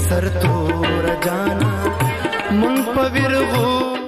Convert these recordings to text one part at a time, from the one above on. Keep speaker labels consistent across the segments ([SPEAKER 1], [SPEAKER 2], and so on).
[SPEAKER 1] سرتور جانا مونږ په ویرغو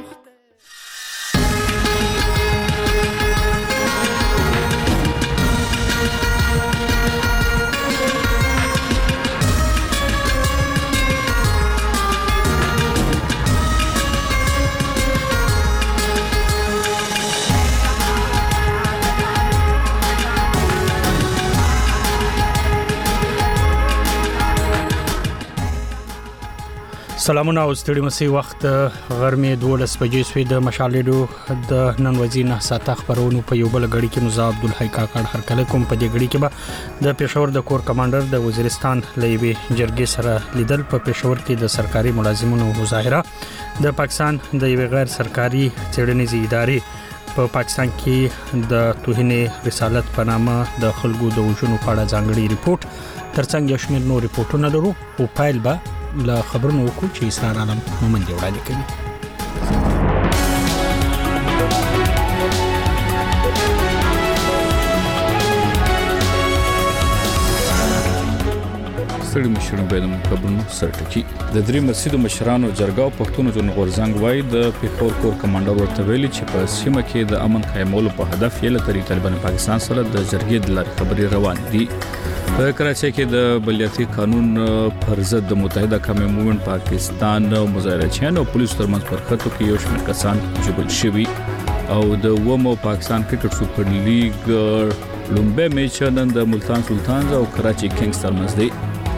[SPEAKER 2] سلامونه او ستړي مسي وخت غرمه 12 بجې سوي د مشالېډو د نن ورځې 9 ساعته خبرونو په یو بل غړي کې مزه عبدالحی کاکړ هر کله کوم په دې غړي کې به د پېښور د کور کمانډر د وزیرستان لېوي جرګې سره لیدل په پېښور کې د سرکاري ملازمینو مظاهره د پاکستان د یو غیر سرکاري څېړنیزې ادارې په پاکستان کې د توهین رسالت په نامه د خلکو د وژنو په اړه ځانګړي ریپورت ترڅنګ یو شمېر نور ریپورتونه لرو او فایل به لا خبرونه وکړو چې اسرار عالم مومن دی وړاندې کوي.
[SPEAKER 3] ستړي مشرانو به د خبرونو سرټکی د درې مسجد مشرانو جرګه او پښتون جن غورزنګ وای د پېښور کور کمانډر ورته ویلي چې په سیمه کې د امن قائمولو په هدف یې له طالبان پاکستان سره د جرګې د لارې خبري روان دي. په کراچۍ کې د بلدیاتي قانون پر ضد د متحده قومي مومنت پاکستان مظاهرچیان او پولیسو ترمنځ پر خطو کې یو شمېر کسان جبل شوي او د ومو پاکستان کرکټ سوپر لیګ لومبه میچ نن د ملتان سلطانز او کراچۍ کینګز ترمنځ دی.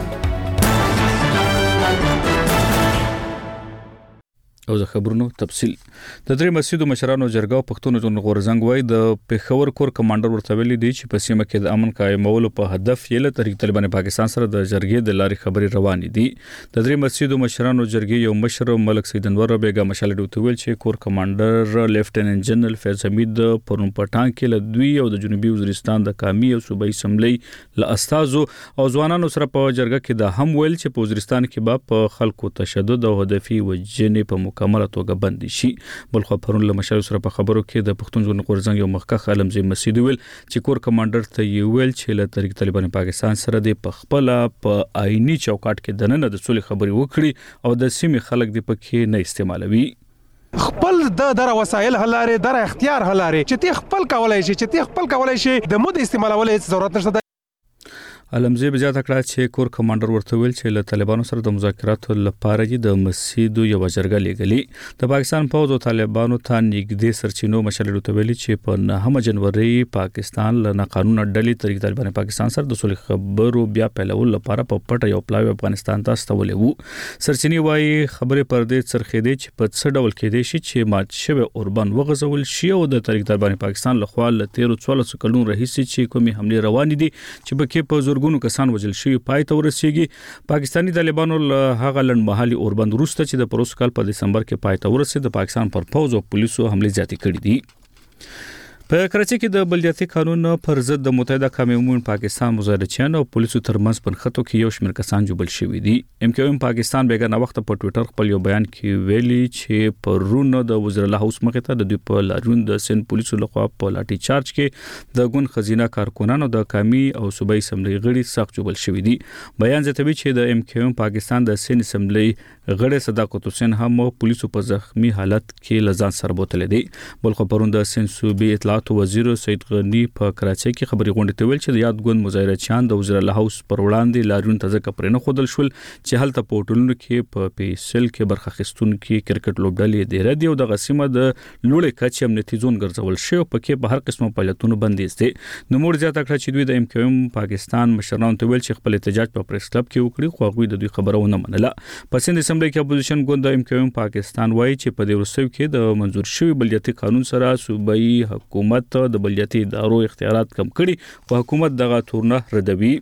[SPEAKER 3] او د خبرونو تفصیل د درې مسجدو مشرانو جرګه او پښتون جن غورزنګ وای د پېښور کور کمانډر ورته ویلي دی چې په سیمه کې د امن قائمولو په هدف یې له طالبان پاکستان سره د جرګې د لارې خبري روان دي. د درې مسجدو مشرانو جرګې یو مشر ملک سید انور بیګا مشالډو تویل چې کور کمانډر لیفټیننټ جنرال فیض حمید پرون پټان کې له دوی او د جنوبي وزیرستان د قومي او صوبایي اسمبلی له استازو او ځوانانو سره په جرګه کې د هم ویل چې په وزیرستان کې په خلکو تشدد او هدفي وجنې په مکمله توګه بند شي. بلخو پرون له مشر سره په خبرو کې د پښتون جن غورزنګ یو مخکخ علمزي مسجد ویل چې کور کمانډر ته ویل چې له طالبان پاکستان سره د خپل په آئینی چوکاټ کې دننه د صلح خبري وکړي او د سیمې خلک د پکې نه استعمالوي.
[SPEAKER 4] خپل د وسایل هلاره در اختیار هلاره چې تی خپل کولای شي د مود استعمالولې ضرورت نشته.
[SPEAKER 3] علمزی بیا تکړه چې کور کمانډر ورته ویل چې له طالبانو سره د مذاکراتو لپاره د مسجد یو جرګه لګلی د پاکستان فوج او طالبانو ته نږدې سرچینو مشالډو ته ویلي چې په 9 جنوري پاکستان له قانون ډلې طالبان پاکستان سره د صلح خبرو بیا پیلول لپاره په پټه یو پلاوی افغانستان ته استولې وو. سرچینی وايي خبره پر دې څرخېدې چې په څه ډول کېدې شي چې مات شوی اوربان وغځول شي او د طالبان پاکستان لخوا له 13 کلونو راهیسې چې کومي حمله روان دي چې په کې په زورګونو کسان وجل شوی پای ته ورسیږي. پاکستانی طالبانو هغه لنډمحلي اوربند وروسته چې د پروس کال په دسمبر کې پای ته ورسید د پاکستان پر فوج او پولیسو حمله زیاتې کړې دي. په کراچۍ کې د بلدیاتي قانون پر ضد د متحده قومي مومنت پاکستان مظاهرچیان او پولیسو ترمنځ پر خطو کې یو شمېر کسان جبل شوي دي. MKM پاکستان بیګانه وخت په ټوئیټر خپل یو بیان کې ویلي چې پرون د وزیر الله هاوس مخې ته د دوی په لاریون د سند پولیسو لخوا په لاټي چارج کې د ګوند خزینه کارکونانو د قومي او صوبایي اسمبلی غړي سخت جبل شوي دي. بیان زیاتوي چې د MKM پاکستان د سند اسمبلی غړي صداقت حسین هم پولیسو په زخمی حالت کې لزان سره بوتل دي. بلخو پرون د سند صوبې اطلاعات وزیر سید غنی په کراچۍ کې خبري غونډه ته ویل چې د یاد ګوند مظاهرچیان د وزیر الله هاوس پر وړاندې لاریون ته ځکه پرې نه خودل شول چې هلته پورټلونو کې په پیسل کې برخه اخیستونکو کرکټ لوبډلې د ردی او د غسیمه د لوړې کچې امنیتي زون ګرځول شو په کې په هر قسمه فعالیتونو بندیز دي. نو موږ زیاته کړ چې دوی د MKM پاکستان مشرانو ته ویل چې خپل احتجاج په پریس کلب کې وکړي خو هغه د دوی خبرو نه منله. په سند اسمبلی کې اپوزیشن ګوند د MKM پاکستان وایي چې په دې ورسوي کې د منظور شوی بلدیاتي قانون سره صوبایي حکومت د بلدیاتي ادارو اختیارات کم کړي او حکومت دغه تورنه ردوي.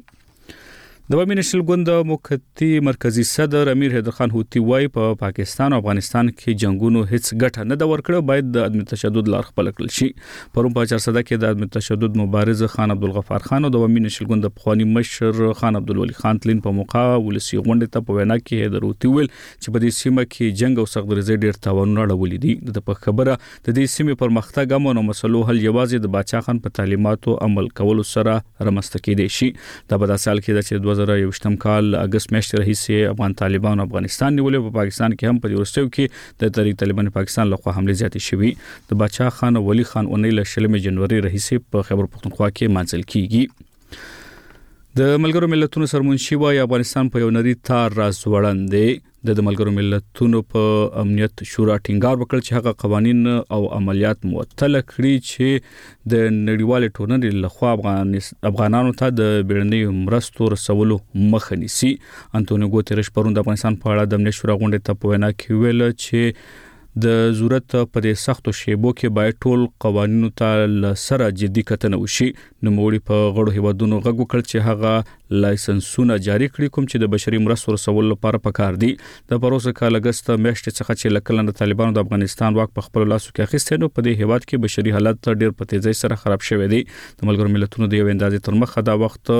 [SPEAKER 3] د عوامي نشل ګوند موقتی مرکزی صدر امیر حیدر خان هوتی وای په پاکستان او افغانستان کې جنگونو هیڅ ګټه نه د ورکړه باید د عدم تشدد لار خپل کړل شي. پرون په 400 کې د عدم تشدد مبارز خان عبدالغفار خان او د عوامي نشل ګوند پخوانی مشر خان عبدالولي خان تلین په موقع ولسی غونډه ته په وینا کې حیدر هوتی ویل چې په دې سیمه کې جنگ او سختګریزي ډیر تاوانونه اړولې دي. د په خبره د دې سیمې پرمختګ او مسلو حل یوازې د باچا خان په تعلیماتو عمل کولو سره رامنځته کېدای شي. دا په داسې حال کې چې 2021 کال اگست میاشتې راهیسې افغان طالبان افغانستان نیولې په پاکستان کې هم په ورستیو کې د تحریک طالبان پاکستان لخوا حمله زیاتې شوې د بادشاه خان ولی خان اونۍ له 16 جنوري راهیسې په خیبر پختونخوا کې منځل کیږي د ملګرو ملتونو سرمنشي وايي افغانستان په یو نری تار راز وړاندې د ملګرو ملتونو په امنیت شورا ټینګار وکړ چې هغه قوانين او عملیات معطل کړي چې د نړیوال ټولنې لخوا افغانانو ته د بیړنۍ مرستو رسولو مخه نیسي. انټونیو ګوتریش پرون د افغانستان په اړه د امنیت شورا غونډې ته په وینا کې ویل چې د ضرورت په دې سختو شیبو کې باید ټول قوانینو ته سره جدي کتنه وشي. نو موږ په غړو هیوادونو غږ وکړ چې هغه لایسنسونه جاری کړي کوم چې د بشري مرستو رسولو لپاره پکار دي. د پروسه کال اگست میاشتې څخه چې لکلن د طالبانو د افغانستان واک په خپل لاسو کې اخیستنو په دې هیواد کې بشري حالت ډېر په تیزی سره خراب شوی دی. د ملګرو ملتونو د یو اندازې تر مخه دا وخت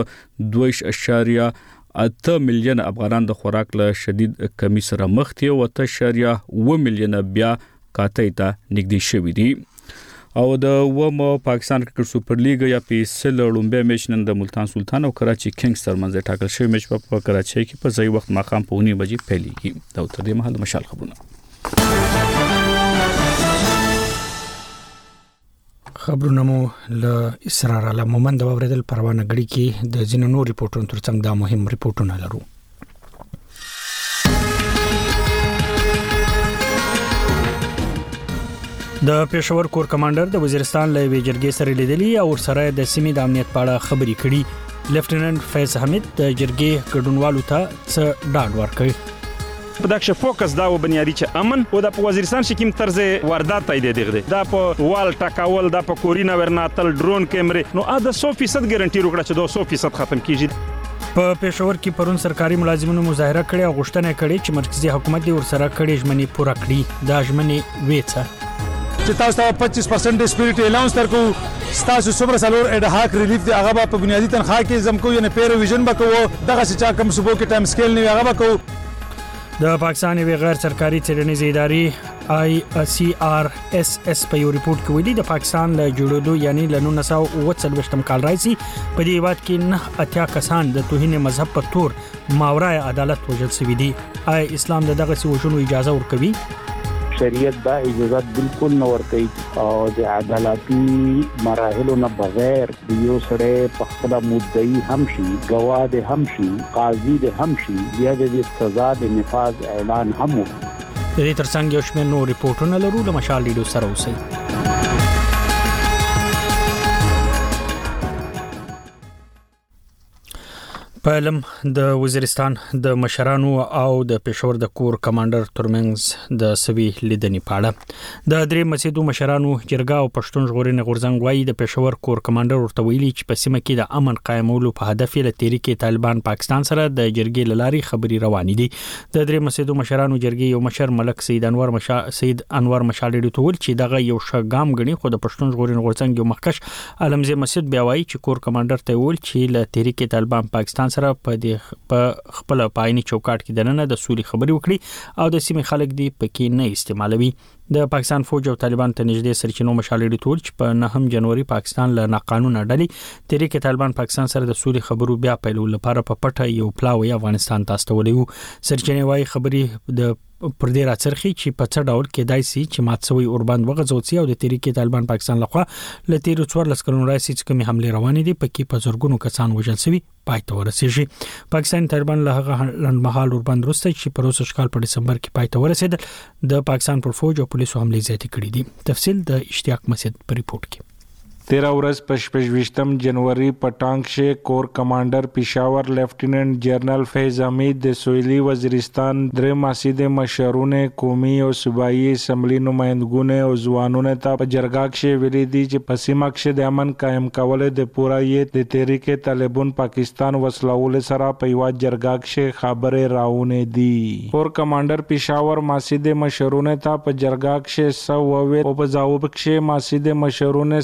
[SPEAKER 3] 2.8 میلیون افغانان د خوراک له شدید کمی سره مخ دي او 8.1 میلیون بیا کاته ته نږدې شوي دي. او د پاکستان کرکټ سپر لیګ یا پی ایس ال لومبه میچ نن د ملتان سلطان او کراچي کینګز ترمنځ ټاکل شوی میچ په کراچي کې په ځای وخت ماخام په 9 بجې پیلېږي. دا تر دې مهال مشال
[SPEAKER 2] خبرونه مو له اسرار له مومند اوریدل پروانه غړي کې د جنونو ریپورتونو ترڅنګ دا مهم ریپورتونه لرو. د پېښور کور کمانډر د وزیرستان له ویجرګي سره لیدلی او سره د سیمې د امنیت په اړه خبرې کړي. لیفټیننټ فیض حمید د جرګي ګډونوالو ته څه ډاډ ورکړ.
[SPEAKER 5] پدکشه فوکس دا و بنیادی چې امن او د وزیرستان شکیم طرز واردات تایید دیغه دا په وال ټاکاول دا په کورینا ورناتل ډرون کیمرې نو دا 100% ګارانټي وکړه چې 200% ختم کیږي.
[SPEAKER 2] په پېښور کې پرون سرکاري ملازمینو مظاهره کړې او غوښتنه کړې چې مرکزی حکومت دې ورسره کړي ژمنې پوره کړي. دا ژمنې وېڅه
[SPEAKER 6] چې تاسو ته 25% سپیریټ الاونس ترکو تاسو څومره سالور اډهاک ریلیف دی هغه په بنیادی تنخواه کې زمکو یعنی پیر ویژن بکوو دغه چې کم صوبو کې ټایم سکیل نه هغه بکوو.
[SPEAKER 2] د پاکستان یو غیر سرکاري څېړنیزې ادارې ICRSS په یو ریپورت کې ویلي د پاکستان له جوړېدو یعنی له 1940 کال راځي په دې هیواد کې 9 کسان د توهین مذهب په تور ماورای عدالت وژل شوي دي. اسلام دغه څه وژنو اجازه ورکوي؟
[SPEAKER 7] شریعت دا اجازه بالکل نه ورکوي او د عدالتي مراحلو نه بغیر یو سره په خپل مدعي هم شي گواه ده هم شي قاضي ده هم شي بیا د سزا د نفاذ اعلان هم وکړي.
[SPEAKER 2] د دې ترڅنګ یو شمېر نور ریپورتونه لرو د مشال لیدو سره اوسئ. په علم د وزیرستان د مشرانو او د پېښور د کور کمانډر ترمنځ د سوي لیدنې پاړه د درې مسجدو مشرانو جرګه او پښتون ژغورنې غورځنګ وايي د پېښور کور کمانډر ورته ویلي چې په سیمه کې د امن قائمولو په هدف له تحریک طالبان پاکستان سره د جرګې لاري خبري روانې دي. د درې مسجدو مشرانو جرګې یو مشر ملک سید انور مشالډي ټول چې دغه یو شګام غني خو د پښتون ژغورنې غورځنګ یو مخکش علمزه مسجد بیا وايي چې کور کمانډر ته ویل چې له تحریک طالبان پاکستان سره په خپل پایني چوکاټ کې دننه د سولې خبري وکړي او د سیمې خلک دی پکې نه استعمالوي. د پاکستان فوج او طالبان ته نږدې سرچینو مشالډي ټول چې په 9 جنوري پاکستان له ناقانونه ډلې تحریک طالبان پاکستان سره د سولې خبرو بیا پیلول لپاره په پټه یو پلاوی افغانستان تاسو ولیو. سرچینه وايي خبري د پر دې راڅرخي چې په څه ډول کې دای سي چې ماتسوي اوربند وغځوي او د تحریک طالبان پاکستان لخوا ل تیر 14 کلونو راځي چې کومې حمله روانې دي پکې په زورګونو کسان وژل شوي پای ته ورسېږي. پاکستان طالبان له هغه لنډمهال اوربند وروسته چې په 2000 کال په دسمبر کې پای ته ورسېدل د پاکستان پر فوج او پولیسو حمله زیاتې کړې دي. تفصیل د اشتیاق مسجد په ریپورت کې.
[SPEAKER 8] 13 ورځ په 28 جنوري په ټانګ کور کمانډر پېښور لیفټیننټ جنرال فیض حمید د سویلي وزیرستان درې مسجد مشرونه قومي او صوبایي اسمبلی نمائندګونه او ځوانونه ته په جرګه کې ویلي دي چې په سیمه کې د امن قائم کول د پوره یې د تحریک طالبان پاکستان وسلول سره په یو جرګه کې خبره راونه دي. کور کمانډر پېښور مسجد مشرونه ته په جرګه کې سو او په ځواب کې مسجد مشرونه سو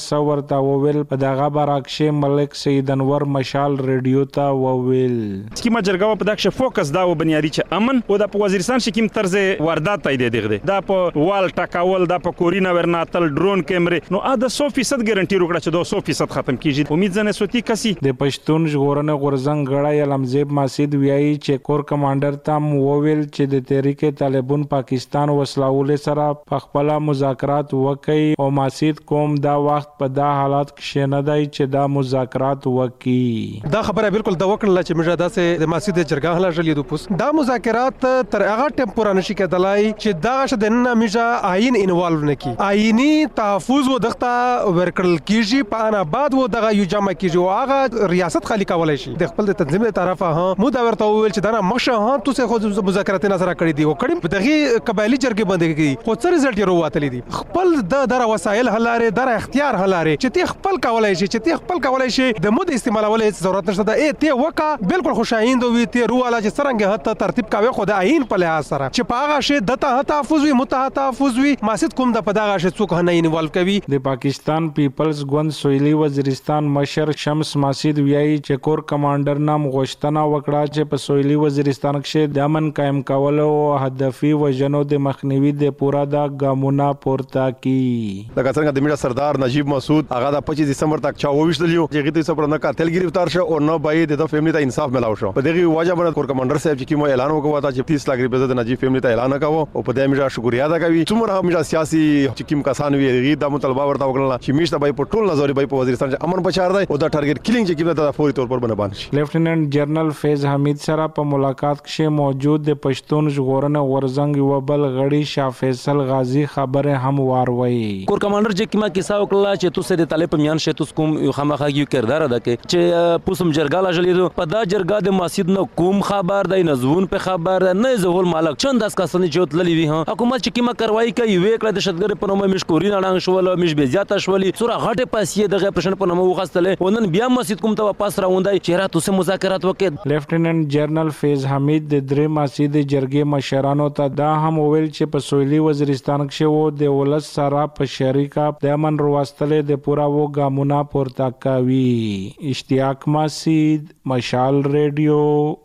[SPEAKER 8] ورته وویل په دغه برعکس ملک سید انور مشال ریډیو ته وویل
[SPEAKER 5] سکیما جرګه په دغه فوکس دا و بنیادی چې امن او د وزیرستان شکیم طرز واردات تایید دیغه دا په وال ټاکاول دا په کورینا ورناتل ډرون کیمرې نو دا 100% ګارانټي وکړه چې 200% ختم کیږي امید زنه سوتی کسي
[SPEAKER 8] د پښتون ژغورنې غورزنګ غړی علمزیب ماسید ویایي چې کور کمانډر تام وویل چې د تحریک طالبان پاکستان وسلاول سره په خپل مذاکرات وکړي او ماسید کوم دا وخت په دا حالات کې نه دی چې دا مذاکرات وکړي
[SPEAKER 4] دا خبره بالکل دا وکړه چې موږ داسې د ماسید جرګه هلا جلیدو پوس دا مذاکرات تر هغه ټیم پورې نشي کېدلای چې دا شته نه موږ آئین انوالو نکي آئینی تحفظ و دغه ورکړل کیږي په انا بعد و دغه یو جمع کیږي او هغه ریاست خالی کولای شي د خپل تنظیم له طرفه ها مو دا ورته ویل چې دا نه مشه ها تاسو خو مذاکرات نه سره کړی دی او کړي په دغه قبایلی جرګې باندې کړي خو څه رزلټ یې ورواتلی دي خپل د وسایل هلاره در اختیار هلاره چې تی خپل کولای شي چې تی خپل کولای شي د مو د استعمالولو ضرورت نشته دا ته وکا بالکل خوشایند وي ته رواله چې څنګه هته ترتیب کاوه خو د عین په لحاظ سره چې په هغه شی د تحفظ وي متحفظ وي ماسد کوم د په دغه شی څوک نه انوالو کوي
[SPEAKER 8] د پاکستان پیپلز ګوند سویلی وزیرستان مشر شمس ماسید ویایي چې کور کمانډر نام غوښتنه وکړه چې په سویلی وزیرستان کې د امن قائم کولو او هدفي وژنو د مخنیوي د پورا د ګامونه پورته کی
[SPEAKER 9] لکه څنګه د میډیا سردار نجیب مسعود هغه د 25 دسمبر تک 24 دلیو چې غیته سفر نه قاتل گرفتار شو او نه باید د فیملی ته انصاف ملاو شو په دغه وجه باندې کور کمانډر صاحب چې کوم اعلان وکړ چې 30 لک روپیا د نجیب فیملی ته اعلان وکاو او په دې میډیا شکریا ادا کوي څومره میډیا سیاسي چې کوم کسان وی د مطالبه ورته وکړل چې میشته به په ټول نظر به په وزیرستان کې امن پچار دی او د ټارګټ کلینګ چې کوم د فوري تور پر باندې شي
[SPEAKER 8] لیفټیننټ جنرال فیض حمید سره په ملاقات کې موجود د پښتون ژغورنې غورزنګ یو بل غړي شاه فیصل غازی خبره هم واروي
[SPEAKER 10] کور کمانډر چې کیما کیسه وکړه چې تاسو د طالب میان شه تاسو کوم خامخا یو کردار ادا کړي چې پوسم جرګه لا جلیدو په دا جرګه د ماسید نو کوم خبر دی نزون په خبر نه زهول مالک چند اس کسنې جوت للی وی ها حکومت چې کیما کاروایی کوي وکړه د شتګر په نوم مشکورین اړه شول مش به زیاته شولي سوره غټه پاسې دغه پرشن په نوم وغستله ونن بیا ماسید کوم ته واپس راوندای چې را تاسو مذاکرات وکړي
[SPEAKER 8] لیفټیننټ جنرال فیض حمید د درې ماسید جرګې مشرانو ته دا هم ویل چې په سویلي وزیرستان کې وو د ولس سره په شریکه د امن روستلې د پورا و ګامونه پورته کوي اشتیاق ماسید مشال ریډیو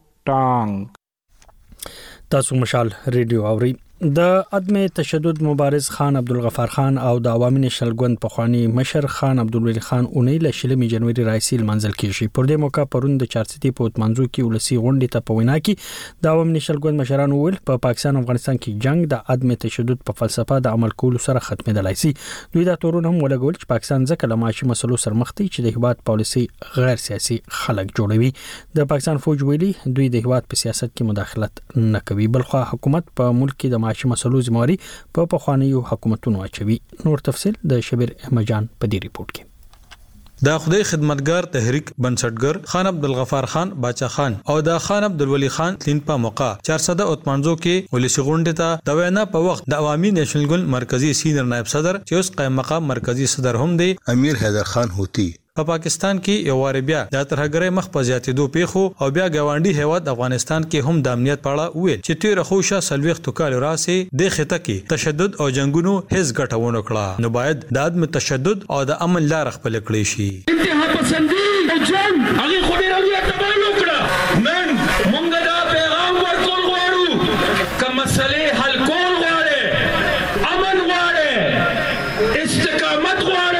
[SPEAKER 8] ټانګ
[SPEAKER 2] تاسو مشال ریډیو اوري د عدم تشدد مبارز خان عبدالغفار خان او د عوامي نشل ګوند پخوانی مشر خان عبدالولی خان اونۍ له شلمې جنوري رئیسي منځل کیږي پر دې موقع پرون د چارسيتي په منځو کې ولسی غونډې ته په وینا کې د عوامي نشل ګوند مشران ویل په پاکستان او افغانستان کې جنگ د عدم تشدد په فلسفه د عمل کولو سره ختمېدلای شي دوی دا تورون هم ولګول چې پاکستان ځکه له معاشي مسلو سره مخ دي چې د هیواد پالیسي غیر سیاسي خلک جوړوي د پاکستان فوج ویلي دوی د هیواد په سیاست کې مداخلت نه کوي بلخو حکومت په ملک کې د معاشي مسلو ذمہواری په پخوانیو حکومتونو اچوي نور تفصيل د شبیر احمد جان په دې ریپورت کې
[SPEAKER 11] دا خدای خدمتګار تحریک بنسټګر خان عبدالغفار خان باچا خان او دا خان عبدالولی خان تلین په موقع 485 کې ولسی غونډه ته د وینا په وخت د عوامي نېشنل ګوند مرکزی سینیئر نائب صدر چې اوس قائم مقام مرکزی صدر هم دی امیر حیدر خان هوتی په پاکستان کې یو وار بیا د ترهګرۍ مخ په زیاتېدو پیښو او بیا ګاونډي هیواد افغانستان کې هم د امنیت په اړه ویل چې تیر خوشا سلويخ توکال راسي د خطه کې تشدد او جنگونو هیڅ ګټه ونه کړه نو باید د عدم تشدد او د امن لار خپل کړی شي
[SPEAKER 12] انتها پسندي او جنگ هغه خو ډیر لوی تباہي وکړه نن مونږ دا پیغام ورکول غواړو که مسلې حل کول غواړي امن غواړي استقامت غواړي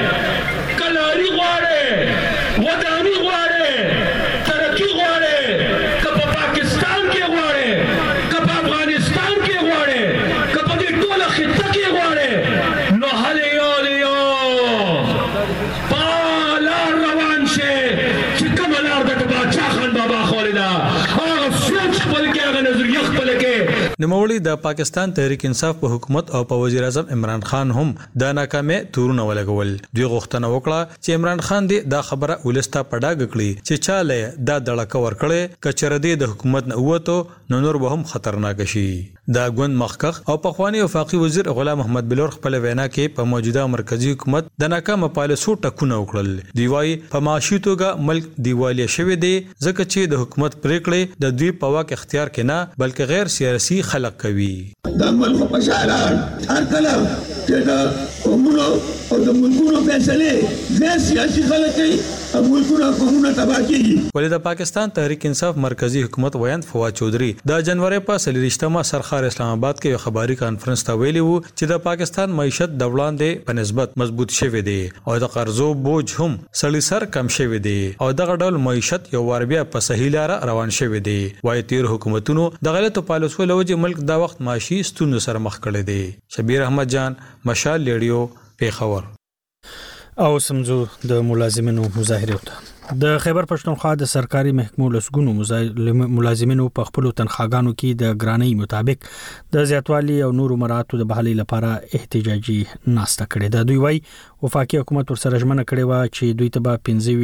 [SPEAKER 12] ودانی غواړي ترقی غواړي که په پاکستان کې غواړي که په افغانستان کې غواړي که په دې ټوله خطه کې غواړي نو هل یو په لار روان شي چې کومه لار د باچا خان بابا خولدا هغه سوچ خپل کې هغه نظریه خپل کې
[SPEAKER 11] نوموړي د پاکستان تحریک انصاف په حکومت او په وزیر اعظم عمران خان هم د ناکامۍ تورونه ولګول دوی غوښتنه وکړه چې عمران خان دې دا خبره ولستا پډاګ کړي چې چاله دا دړه کور کړي کچره دې د حکومت نه وته نو نور به هم خطرناک شي د غوند مخکخ او پخوانی وفاقي وزیر غلام محمد بلور خپل وینا کې په موجوده مرکزی حکومت د ناکامه پالیسو ټکونه وکړل دی وايي په معاشي توګه ملک دیوالیه شوی دی ځکه چې د حکومت پریکړې د دوی په واک اختیار کې نه بلکې غیر سیاسي خلق کوي
[SPEAKER 12] د ملک په شاران هر کله چې دا قومونو او د ملکونو فیصله غیر سیاسي خلک کوي او ملکونه قومونه تباہ کیږي
[SPEAKER 11] ولې د پاکستان تحریک انصاف مرکزی حکومت ویاند فواد چودھری د جنوري په 30 سرخار اسلام آباد کې یو خبري کانفرنس ته ویلي وو چې د پاکستان معیشت د وړاندې په نسبت مضبوط شوی دی او د قرضو بوج هم سړی کم شوی دی او دغه ډول معیشت یو وار بیا په صحیح لار روان شوی دی وایي تیر حکومتونو د غلطو پالیسو لوجه ملک دا وخت معاشي ستونزو سره مخ کړی دی شبیر احمد جان مشال لیډیو پیښور
[SPEAKER 2] او سمزو د ملازمینو مظاهره وته د خیبر پښتونخوا د سرکاري محکمو لسګونو ملازمینو په خپل تنخواګانو کې د ګرانۍ مطابق د زیاتوالي او نورو مراتو د بحالي لپاره احتجاجي ناسته کړې ده دوی وايي وفاقي حکومت ورسره ژمنه کړې و چې دوی ته به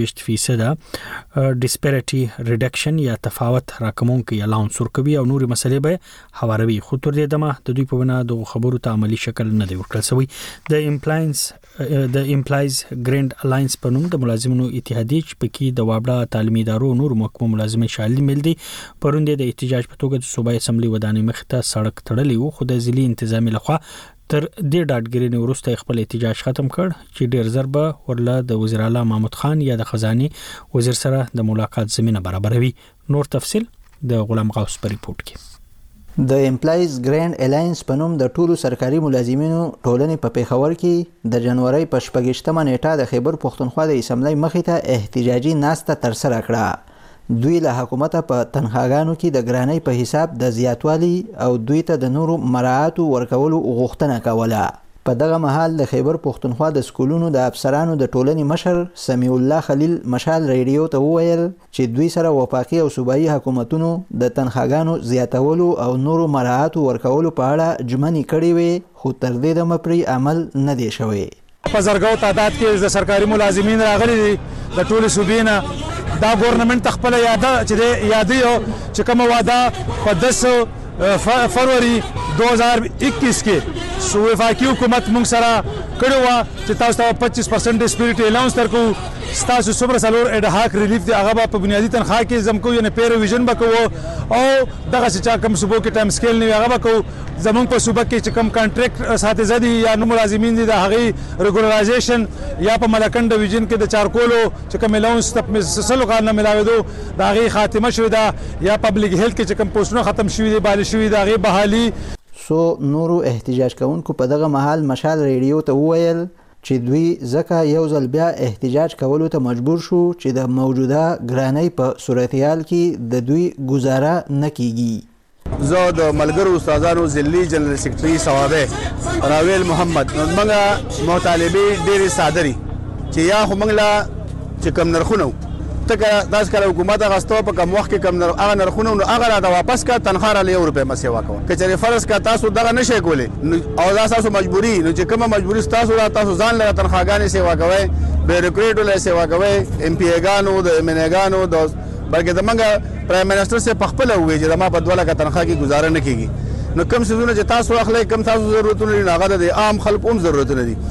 [SPEAKER 2] 25% ډیسپیریټي ریډکشن یا تفاوت راکمونکي الاونس ورکوي او نوري مسلې به هواروي خو تر دې دمه د دوی په وینا د خبرو ته عملی شکل نه دی ورکړل شوی د امپلایز ګرینډ الاینس په نوم د ملازمینو اتحادیه کې د وابړه تعلیمي ادارو نور محکمو ملازمین شامل دي پروند د احتجاج په توګه د صوبایي اسمبلی ودانې مخته سړک تړلی وو خو د ضلعي انتظامی لخوا تر دې ډاډګرینې وروسته خپل احتجاج ختم کړ چې ډیر ضربه ورله د وزیر اعلی محمود خان یا د خزاني وزیر سره د ملاقات زمينه برابروي نور تفصيل د غلام غوث په ریپورت کې
[SPEAKER 13] د امپلایز ګرینډ الاینس په نوم د ټولو سرکاري ملازمینو ټولنې په پیښور کې د جنوري په 28مه نیټه د خیبر پښتونخوا د اسمبلی مخې ته احتجاجي ناسته تر سره کړه دوی له حکومت په تنخواګانو کې د ګرانۍ په حساب د زیاتوالي او دوی ته د نورو مراعاتو ورکولو غوښتنه کوله په دغه مهال د خیبر پښتونخوا د سکولونو د افسرانو د ټولنې مشر سمیع الله خلیل مشال ریډیو ته وویل چې دوی سره وفاقي او صوبایي حکومتونو د تنخواګانو زیاتولو او نورو مراعاتو ورکولو په اړه ژمنې کړې وې خو تر دې دمه پرې عمل نه دی شوی
[SPEAKER 6] په زرګو تعداد کې د سرکاري ملازمین راغلي دي د ټولو صوبې نه دا ګورنمنت خپل یاده چې یادیو چې کوم واده په 10 فروری 2021 کې وفاقي حکومت موږ سره کړو چې تاسو ته 25% ډیسپیریټي الاونس درکو تاسو صبر سالور اډ هاک ریلیف دی هغه په بنیادی تنخواه کې زمکو یعنی پیر ویژن بکوو او دغه چې کوم صوبو کې ټایم سکیل نه هغه بکوو زمونږ په صوبه کې چې کوم کانټریکټ ساتي زدي یا نو ملازمین دي د هغه ریګولرایزیشن یا په ملکن ډیویژن کې د چارکولو چې کوم الاونس تاسو سلو کار نه ملاوي دا هغه خاتمه شوې ده یا پبلک هیلث کې چې کوم پوسټونه ختم شوې دي بال شوې ده هغه بحالي
[SPEAKER 13] سو نورو احتجاج کوونکو په دغه محل مشال ریډیو ته وویل چې دوی ځکه یو ځل بیا احتجاج کولو ته مجبور شو چې د موجوده ګرانۍ په صورتحال کې د دوی گزاره نه کیږي
[SPEAKER 14] زه د ملګرو استادانو ضلعي جنرال سیکریټري ثوابه راویل محمد موږ مطالبه ډېرې صادري چې یا خو موږ لا چې کم نرخونه تکه داس کله حکومت غاستو په کوم وخت کې کم هغه نرخونه نو هغه را واپس کا تنخواه را لې روپے مسیوا کوه کچره فرض کا تاسو دغه نشئ کولی او دا تاسو مجبوری نو چې کومه مجبوری تاسو را تاسو ځان له تنخواهګانې سیوا کوي بیروکریټو له سیوا کوي ام پی ایګانو د ام ان ایګانو د بلکې د منګه پرایم منسٹر سے پخپل وې چې ما په دوله کا تنخواه کې گزاره نه کیږي نو کم سيزونه چې تاسو اخلي کم تاسو ضرورتونه نه هغه د عام خلکو هم ضرورتونه دي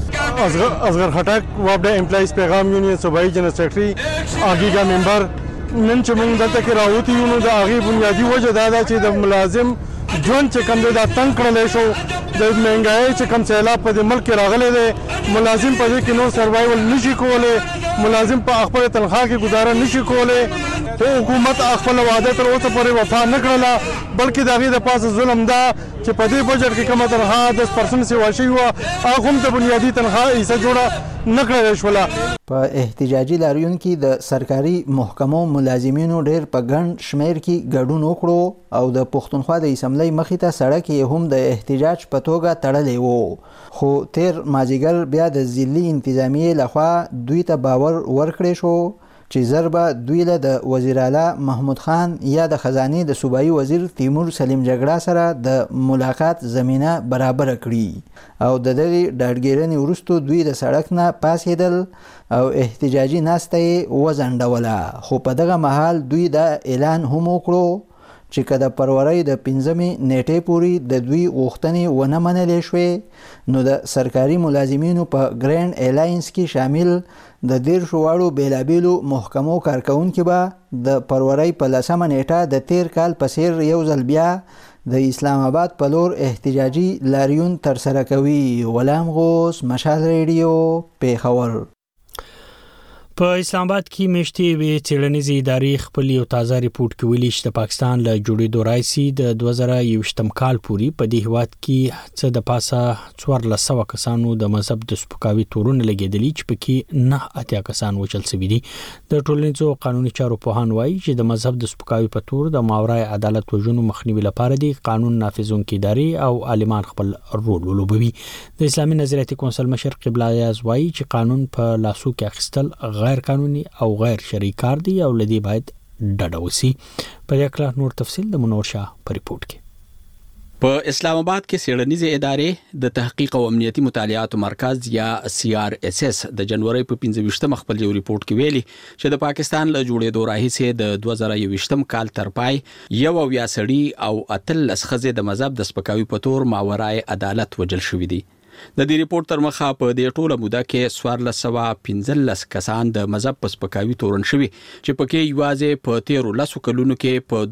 [SPEAKER 4] اصغر خټک وابډه امپلایز پیغام یونین صوبایي جنرال سیکریټري اګیګا ممبر نن چې موږ دلته کې راوتی یو نو د هغه بنیادی وجه دا ده چې د ملازم ژوند چې کوم د تنګ کړل شو د مهنګای چې کوم سیلاب په ملک راغلی دی ملازم په دې کې نو سروایول نشي کولای ملازم په خپل تنخواه کې گزاره نشي کولای حکومت خپل وعده تر اوسه پورې وفا نه کړله بلکې د هغې د پاسه ظلم ده چې په دې بجټ کې کومه تنخواه 10% سیوا شوې وه هغه هم د بنیادي تنخواه حصه جوړه نه کړلی شوله
[SPEAKER 13] په احتجاجي لاریون کې د سرکاري محکمو ملازمینو ډېر په ګڼ شمیر کې ګډون وکړو او د پښتونخوا د اسمبلی مخې ته سړک یې هم د احتجاج په توګه تړلی و خو تیر مازیګر بیا د ضلعي انتظامیې لخوا دوی ته باور ورکړی شو چې ضربه دوی له د وزیر اعلی محمود خان یا د خزانه د صوبایي وزیر تیمور سلیم جګړه سره د ملاقات زمينه برابر کړي او د دغه ډاډګیرنې وروسته دوی د سړک نه پاسېدل او احتجاجي ناسته وزنډوله خو په دغه مهال دوی دا اعلان هم وکړو چې که د فروری د 15 نیټې پورې د دوی غوښتنې ونه منلې شوې نو د سرکاري ملازمینو په ګرینډ الاینس کې شامل د 10 واړو بیلابیلو محکمو کارکونکي به د فروری په 10 نیټه د تیر کال په څیر یو ځل بیا د اسلام آباد په لور احتجاجي لاریون ترسره کوي. غلام غوث، مشال ریډیو، پیښور.
[SPEAKER 2] په اسلام آباد کې میشتې وی څېړنیزې ادارې خپل یو تازه ریپورت کې ویلي چې د پاکستان له جوړېدو راځي د 2021 کال پورې په دې هیواد کې څه د پاسه 1400 کسانو د مذهب د سپکاوي تورونه لګېدلي چې پکې 9 کسان وژل شوي دي. د ټولنیزو قانوني چارو پوهان وایي چې د مذهب د سپکاوي په تور د ماورای عدالت وژنو مخنیوي لپاره د قانون نافذونکي ادارې او عالمان خپل رول ولوبوي. د اسلامي نظریاتي کونسل مشر قبله ایاز وایي چې قانون په لاسو کې اخیستل غیر قانوني او غیر شرعي کار دی او لدی باید ډډه وسی. په دې اړه نور تفصیل د منور شاه په ریپورت کې.
[SPEAKER 15] په اسلام آباد کې څېړنیزې ادارې د تحقیق او امنیتي مطالعاتو مرکز یا CRSS د جنوري په 15 خپل یو ریپورت کې ویلي چې د پاکستان له جوړېدو راهیسې د 2021 کال تر پای یو یا سړي او 13 ښځې د مذهب د سپکاوي په تور ماورای عدالت وژل شوي دي. د دې ریپورت تر مخه په دې ټوله موده کې 1415 کسان د مذهب په سپکاوي تورن شوي چې پکې یوازې په 13 کلونو کې په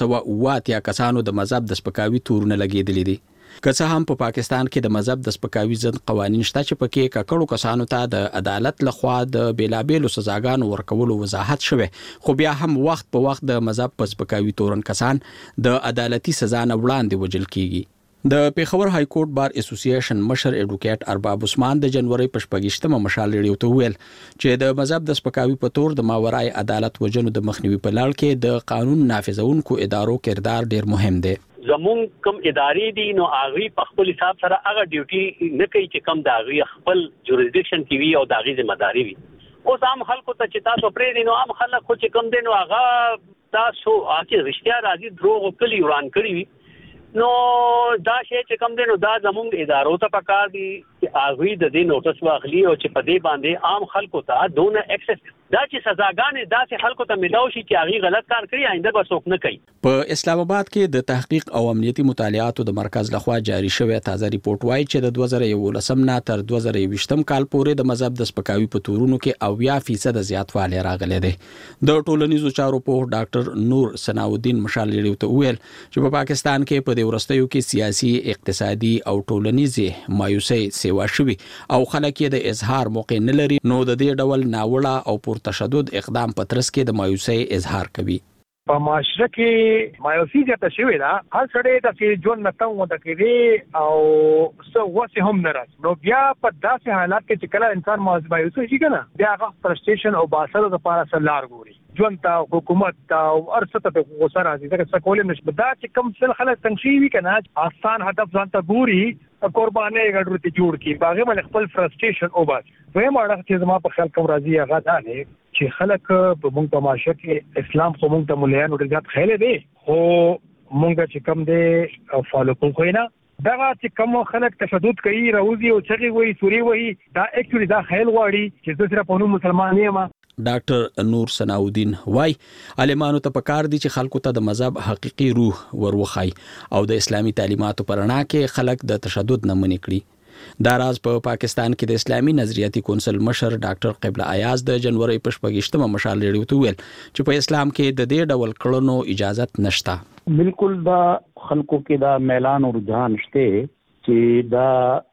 [SPEAKER 15] 1208 کسانو د مذهب د سپکاوي تورونه لګېدلي دي. که څه هم په پاکستان کې د مذهب د سپکاوي ضد قوانين شته چې پکې ککړو کسانو ته د عدالت لخوا د بیلابیلو سزاګانو ورکولو وضاحت شوه، خو بیا هم وخت په وخت د مذهب په سپکاوي تورن کسان د عدالتي سزا نه وړاندې وژل کیږي. د پیښور های کورټ بار اسوسییشن مشر ایډوکیټ ارباب عثمان د جنوري په 28 مشال ریډیو ته ویل چې د مذهب د سپکاوي په تور د ماورای عدالت وژنو د مخنیوي په لړ کې د قانون نافذونکو ادارو کردار ډیر مهم دی.
[SPEAKER 16] زمون کوم ادارې دي نو هغه په خپل حساب سره هغه ډیوټي نه کوي چې کوم د هغه خپل جوریسډکشن کې وي او د هغه ذمہ داری وي. اوس عام خلکو ته چې تاسو پرې دي نو عام خلک خو چې کوم دي نو هغه تاسو هغه رښتیا راځي دروغ کلی وران کړی وي نو دا شی چې کوم دی نو دا زموږ ادارو ته پکار دي چې هغه د دې نوټس واخلي او چې په دې باندې عام خلکو ته دونه اکسس دا چې سزاګانې داسې خلکو ته ملاوي شي چې هغه غلط کار کړی آینده به څوک نه کوي.
[SPEAKER 15] په اسلام آباد کې د تحقیق او امنیتي مطالعاتو د مرکز لخوا جاری شوی تازه ریپورت وایي چې د 2011 نه تر 2020 کال پورې د مذهب د سپکاوي په تورونو کې 80% زیاتوالی راغلی دی. د ټولنیزو چارو په ډاکټر نور ثناءالدین مشال ریډیو ته ویل چې په پاکستان کې په دې ورستیو کې سیاسي، اقتصادي او ټولنیزي مایوسي سیوا شوي او خلک یې د اظهار موقع نه لري، نو د دې ډول ناوړه او پر تشدد اقدام په ترڅ کې د مایوسي اظهار کوي.
[SPEAKER 17] په معاشره کې مایوسي زیاته شوې ده، هر سړی د ژوند نه تنګ وده کوي او څه وسه هم نه راځي. نو بیا په داسې حالات کې چې کله انسان مایوسه شي کنه بیا هغه فرستریشن او باسر د لپاره سلار ګوري ژوند ته، حکومت ته او ارڅ ته غوسه راځي. دا څه کولای نشي. دا چې کوم څه خلک تنشي وي کنه آسان هدف ځان ته ګوري قرباني غړوتی جوړ کی باغې باندې خپل فرستریشن او بس وې ماړه چې زما په خیال کوم راځي هغه دا نه چې خلک په موږ په معاشره کې اسلام خو موږ ته مليان ډېر زیات خیال دی خو موږ چې کوم دی فالو کوو نه دا چې کوم خلک تشدد کوي راوځي او چغي وي سوري وي دا اکچولی دا خیال غواړي چې زه سره په نوم مسلمان یم.
[SPEAKER 15] ډاکټر نور ثناءالدین وای عالمانو ته پکار دي چې خلکو ته د مذهب حقيقي روح وروخی او د اسلامي تعلیماتو پرنا کې خلک د تشدد نه منې کړي. دا راز په پاکستان کې د اسلامي نظریاتي کونسل مشر ډاکټر قبله ایاز د جنوري په 28 مشال ریډیو ته ویل چې په اسلام کې د دې ډول کړنو اجازت نشته.
[SPEAKER 7] بالکل دا خلکو کې دا میلان او رجحان شته چې دا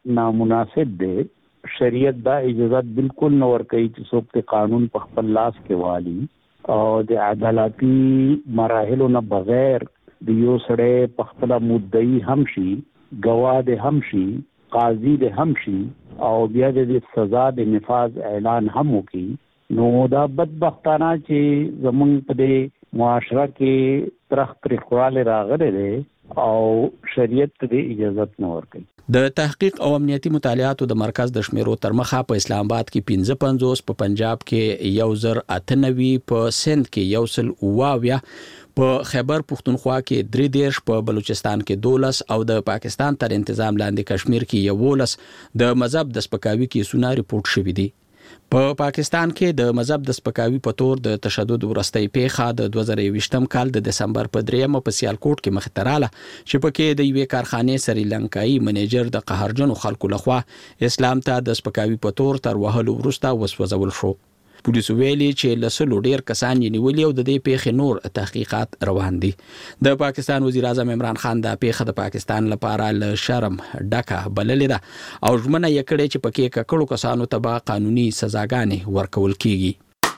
[SPEAKER 7] نامناسب دی. شریعت دا اجازت بالکل نه ورکوي چې څوک ته قانون په خپل لاس کې والي او د عدالتي مراحلو نه بغیر د یو سړی په خپل مدعي هم شي، گواه د هم شي، قاضي د هم شي او بیا د سزا د نفاذ اعلان هم وکړي. نو دا بدبختانه چې زمونږ په دې معاشره کې ترخ تریخواله راغلی دی او شریعت دې اجازت نه ورکوي.
[SPEAKER 15] د تحقیق او امنیتي مطالعاتو د مرکز د شمیرو تر مخه په اسلام آباد کې 55، په پنجاب کې 1098، په سند کې 128، په خیبر پختونخوا کې 33، په بلوچستان کې 12 او د پاکستان تر انتظام لاندې کشمیر کې 11 د مذهب د سپکاوي کیسونه ریپورت شوي دي. په پاکستان کې د مذهب د سپکاوي په تور د تشدد ورستۍ پیښه د 2020م کال د دسمبر په 3 په سیالکوټ کې مخ ته رااله چې پکې د یوې کارخانې سریلانکایي منیجر د قهرجنو خلکو لخوا اسلام ته د سپکاوي په تور تر وهلو وروسته وسوځول شو. پولیسو ویلي چې لسلو ډیر کسان یې نیولي او د دې پیښې نور تحقیقات روان دي. د پاکستان وزیر اعظم عمران خان د پیښه د پاکستان لپاره له شرم ډکه بللې ده او ژمنه یې کړې چې پکې ککړو کسانو ته به قانوني سزاګانې ورکول کیږي.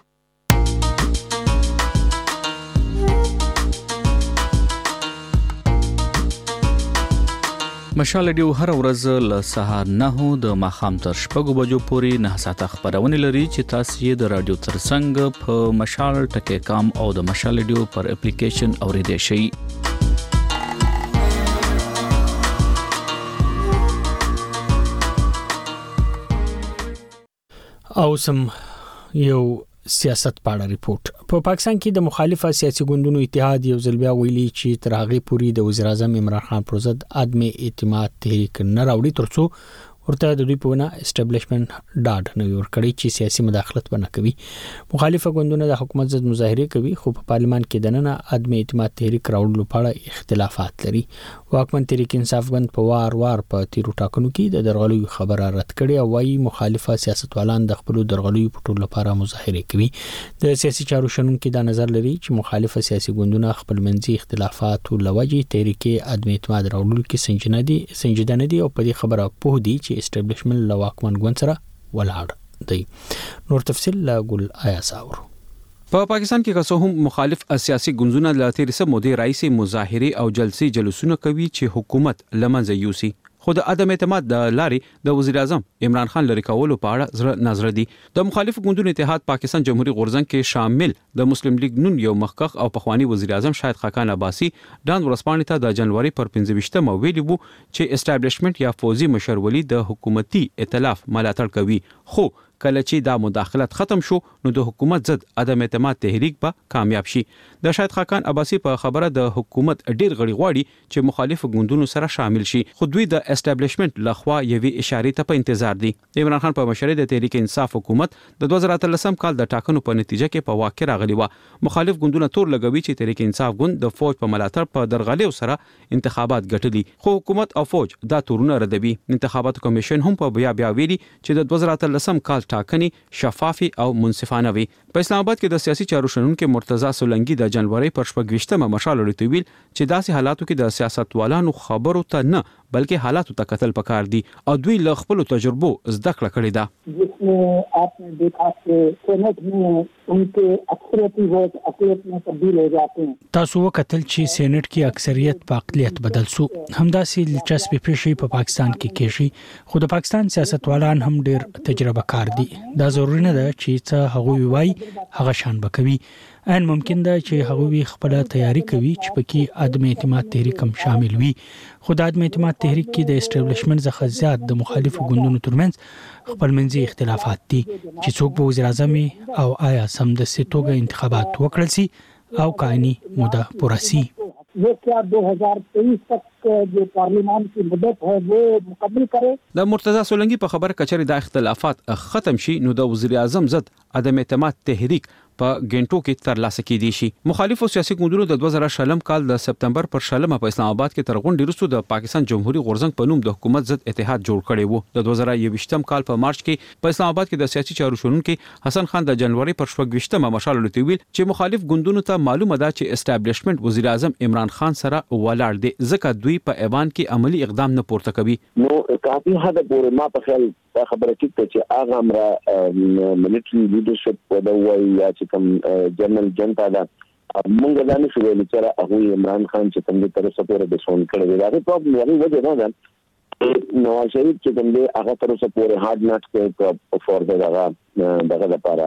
[SPEAKER 3] مشال ډیو هر ورځ له سهار 9 د ماخام تر 6 بجو پورې 9 ساعته خبرونه لري چې تاسو یې د رادیو ترڅنګ په مشال ټکی کام او د مشال ډیو پر اپلیکیشن اوریدئ شئ.
[SPEAKER 2] او سم یو سیاست پاړه ریپورت. په پاکستان کې د مخالفه سیاسي ګوندونو اتحاد یو ځل بیا ویلي چې تر هغه پورې د وزیر اعظم عمران خان پر ضد عدم اعتماد تحریک نه راوړي ترڅو ورته د دوی په ونه اسټابلیشمنت ډاډ نه ورکړي چې سیاسي مداخلت ونه کوي. مخالفه ګوندونه د حکومت ضد مظاهره کوي خو په پارلمان کې د نن عدم اعتماد تحریک راوړلو په اړه اختلافات لري. واکمن تحریک انصاف ګوند په وار په تیرو ټاکنو کې د درغلي خبره رد کړي او وايي مخالفه سیاستوالان د خپل درغلي په ټولو لپاره مظاهره کوي. د سیاسي چارو شنونکو دا نظر لري چې مخالفه سیاسي ګوندونه خپل منځي اختلافات او لوجې تحریک عدم اعتماد راوړلو کې سنجیده نه دي او په دې خبره په دي چې اسټابلیشمنت له واکمن ګوند سره ولاړ دی. نور تفصیل لا ګل آیا ساور.
[SPEAKER 18] په پاکستان کې که هم مخالف سیاسي ګوندونه له تیر څه مودې راځي مظاهره او جلسې جلوسونه کوي چې حکومت لمنځه یوسي خو د عدم اعتماد د لارې د وزیر اعظم عمران خان لري کولو په اړه زړه نظر دي. د مخالف ګوندونو اتحاد پاکستان جمهوریت غورځنګ کې شامل د مسلم لیگ نون یو مخکخ او پخوانی وزیر اعظم شاهد خاقان عباسی ډان ورسپانې ته د جنوري پر 15 ویلي وو چې اسټابلیشمنت یا فوزي مشرولي د حکومتي ائتلاف ملاتړ کوي خو کله چې دا مداخلت ختم شو نو د حکومت ضد عدم اعتماد تحریک به کامیاب شي. د شاهد خاقان عباسی په خبره د حکومت ډیر غړي غواړي چې مخالف ګوندونو سره شامل شي خو دوی د اسټابلیشمنت لخوا یوې اشارې ته په انتظار دي. عمران خان په مشرۍ د تحریک انصاف حکومت د 2013 کال د ټاکنو په نتیجه کې په واقع راغلی و. مخالف ګوندونه تور لګوي چې تحریک انصاف ګوند د فوج په ملاتړ په درغلیو سره انتخابات ګټلي خو حکومت او فوج دا تورونه ردوي. انتخاباتو کمیشن هم په بیا ویلي چې د 2013 کال ټاکنې شفافي او منصفانه وي. په اسلام آباد کې د سیاسي چارو شنونکو مرتضی سولنګي د جنوري پر 14مه مشال لري ویل چې داسې حالاتو کې د سیاستوالانو خبرو ته نه بلکې حالاتو ته قتل پکار دي او دوی له خپل تجربو زده کړه کړې ده.
[SPEAKER 19] जिसमें आपने देखा कि सेनेट में उनके अक्सरियती वोट अक़लियत में तब्दील हो जाते हैं.
[SPEAKER 2] تاسو وکتل چې سېنات کې اکثریت په اقلیت بدل شو. همداسې دلچسپي پیښې په پاکستان کې کېږي خو د پاکستان سیاستوالان هم ډېر تجربه کار دي. دا ضروري نه ده چې څه هغه وایي هغه شان بکوي. ان ممکن ده چې هغه خپل تیاری کوي چې پکې عدم اعتماد تحریک هم شامل وي. خو د عدم اعتماد تحریک کې د اسټابلیشمنت څخه زیات د مخالفو ګوندونو ترمنځ خپل منځي اختلافات دي چې څوک به وزیر اعظم او آیا سم د توګه انتخابات وکړل سي او قانوني موده پوره سي.
[SPEAKER 19] ये क्या 2023 तक जो पार्लियामान की मुद्दत है वो मुकम्मल करे.
[SPEAKER 18] د مرتضی سولنګي په خبر کچري د اختلافات ختم شي نو د وزیر اعظم ضد عدم اعتماد تحریک په ګنټو کې تر لاسه کېدی شي. مخالفو سیاسي ګوندونو د 2020 کال د سپتمبر پر 16 په اسلام آباد کې تر غونډې وروسته د پاکستان جمهوریت غورځنګ په نوم د حکومت ضد اتحاد جوړ کړی وو. د 2021 کال په مارچ کې په اسلام آباد کې د سیاسي چارو شنونکو حسن خان د جنوري پر 14مه مشال لري ویل چې مخالف ګوندونو ته معلومه ده چې اسټابلیشمنت وزیر اعظم عمران خان سره ولاړ دي ځکه دوی په ایوان کې عملی اقدام نه پورته کوي.
[SPEAKER 7] نو کافي حد پورې ما په خیال خبره ټیک ته چې هغه امر ملټری لیډرشپ ودوي یا چې کوم جنرال جنتا دا مونږ دا نه شو ویل چې هغه عمران خان چې کوم تر څو پورې د سون کړی دا پرابلم یې وجه نه ده. نواز شریف چې کوم دی هغه تر څو پورې هارد ناټ کې فور دغه لپاره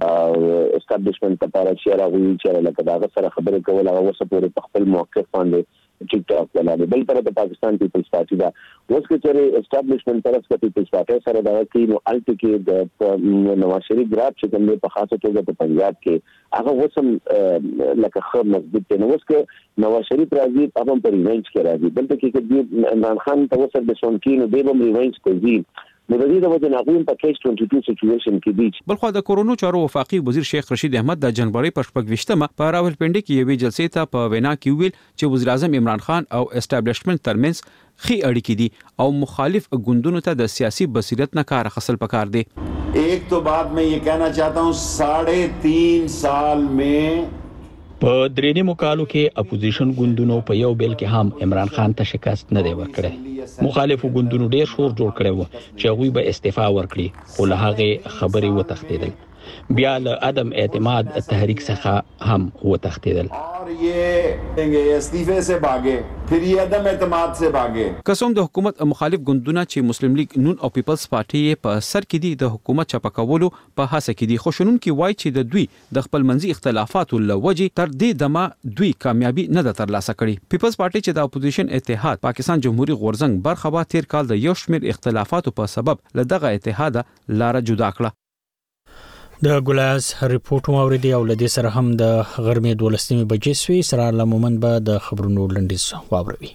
[SPEAKER 7] اسټابلیشمنت لپاره چې راغلی چې لکه دا سره خبرې کول هغه وسه پورې په خپل موقف باندې ټیک ټاک ولاله. بل طرف د پاکستان پیپلز پارټي دا اوس کې چې اسټابلیشمنت طرف د پیپلز پارټي سره دا کوي نو الټ کې د نواز شریف ګراف چې کوم په خاصه توګه په پنجاب کې هغه وسم لکه خو مضبوط دی. نو اوس کې نواز شریف راځي په پر ریونج کې راځي بلکې کې عمران خان ته وسه د شونکینو د بم ریونج کوي
[SPEAKER 20] نو د دې د وجه نه غوښتل په کیس 22 سچويشن کې دي.
[SPEAKER 18] بلخو د کورونو چارو وفاقي وزیر شیخ رشید احمد د جنوري په 28مه په راولپنډي کې یوې جلسې ته په وینا کې ویل چې وزیر اعظم عمران خان او اسټابلیشمنت ترمنځ خي اړیکې دي او مخالف ګوندونو ته د سیاسي بصیرت نه کار اخیستل پکار دي.
[SPEAKER 21] ایک تو بات میں یہ کہنا چاہتا ہوں 3.5 سال میں
[SPEAKER 15] په درېنیمو کالو کې اپوزیشن ګوندونو په یو بیل کې هم عمران خان ته شکست نه دی ورکړی. مخالفو ګوندونو ډېر شور جوړ کړی و چې هغوی به استعفا ورکړي خو له هغې خبرې وتښتېدل. بیا له عدم اعتماد تحریک څخه هم وتښتېدل.
[SPEAKER 21] استعفے سے بھاگے پھر یہ عدم اعتماد سے بھاگے.
[SPEAKER 18] قسم د حکومت مخالف ګوندونه چې مسلم لیگ نون او پیپلز پارټي په سر کې دي د حکومت چپه کولو په هڅه کې دي. خو شنون کې وایي چې د دوی د خپل منځي اختلافاتو لوجې تر دې دمه دوی کامیابی نه ده ترلاسه کړې. پیپلز پارټي چې د اپوزیشن اتحاد پاکستان جمهوریت غورځنګ برخه به تیر کال د یو شمېر اختلافاتو په سبب له دغه اتحاد لار جدا کړه.
[SPEAKER 2] د ګولاز ریپورت موریدي او لدې سره هم د غرمې 12 بجې سوي سره لمومن به د خبرونو لنډیز واوروي.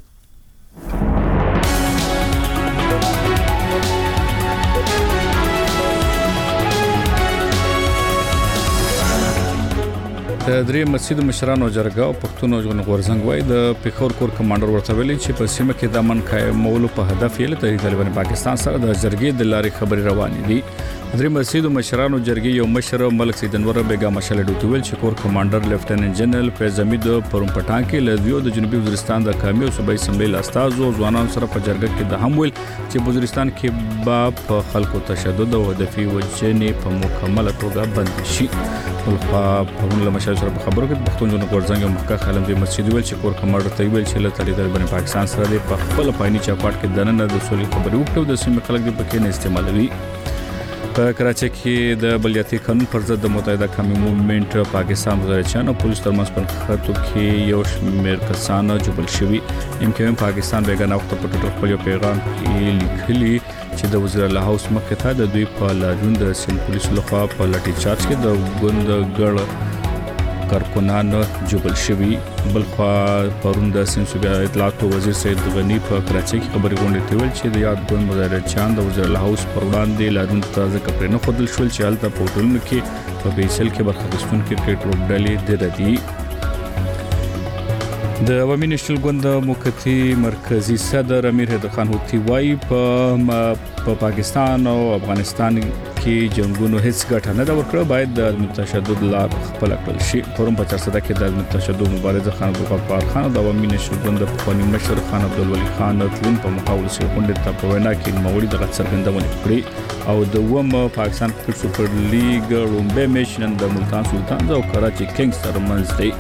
[SPEAKER 3] د درې مسجد مشرانو جرګه او پښتون ژغورنې غورځنګ وای د پیښور کور کمانډر ورته ویلي چې په سیمه کې د امن قائمولو په هدف یې له تحریک طالبان پاکستان سره د جرګې د لارې خبرې روانې دي. درې مسجد مشرانو جرګې یو مشر ملک سید انور بیگا مشال ډوتویل چې کور کمانډر لیفټیننټ جنرال فیض حمید پرون پټان کې لدیو د جنوبي وزیرستان د قومي او صوبایي اسمبلی استازو ځوانانو سره په جرګه کې د هم ویل چې وزیرستان کې په خلکو تشدد او هدفي وجنې په مکمله توګه بند شي. ولخوا پرون له مشال سره په خبرو کې پښتون ژغورنې غورځنګ مخکښ عالم دی مسجد ویل چې کور کمانډر ته ویل چې له تحریک طالبان پاکستان سره په خپل پایني چوکاټ کې دننه د سولې خبرې وکړو د سیمې خلک د پکې نه استعمالوي. په کراچۍ کې د بلدیاتي قانون پر ضد د متحده قومي موومېنټ پاکستان وزارتچان او پولیس ترمنځ په خاتو کې یو شمېر کسان جوړل شوي. MKM پاکستان بیگانه وخت په ټوټل خپل پیغام کې لیکلي چې د وزیر الله هاوس مخې ته د دوی په لاجون د سیند پولیس لخوا په لاټي چارج کې د ګوند ګړ کارکونان جوړل شوي. بلخوا پرون د سیند صوبې اطلاعات وزیر سید غنی په کراچۍ کې خبري غونډه ته ویل چې د یاد ګوند مدیریت د وزیر الله هاوس پر وړاندې لاجون تازه کپرې نه خودل شول چې حالت په هوټلونو کې په بیسل کې برخه اخیستونکو کرکټ لوبډلې د ردی. د عوامي نېشنل ګوند موقتی مرکزی صدر امیر حیدر خان هوتی وایي په پاکستان او افغانستان کې جنگونو هیڅ ګټه نه دا ورکړه باید د تشدد لار خپل کړل شي. پرون په 400 کې د تشدد مبارزه خان عبدالغفار خان او د عوامي نېشنل ګوند په پخواني مشر خان عبدالولي خان تلین په مقابل سره غونډه ته په وینا کې نوموړي د څرګندونه کړې او د ووم پاکستان کرکټ سپر لیګ رومبه میچ نن د ملتان سلطان او کراچي کینګز ترمنځ دی.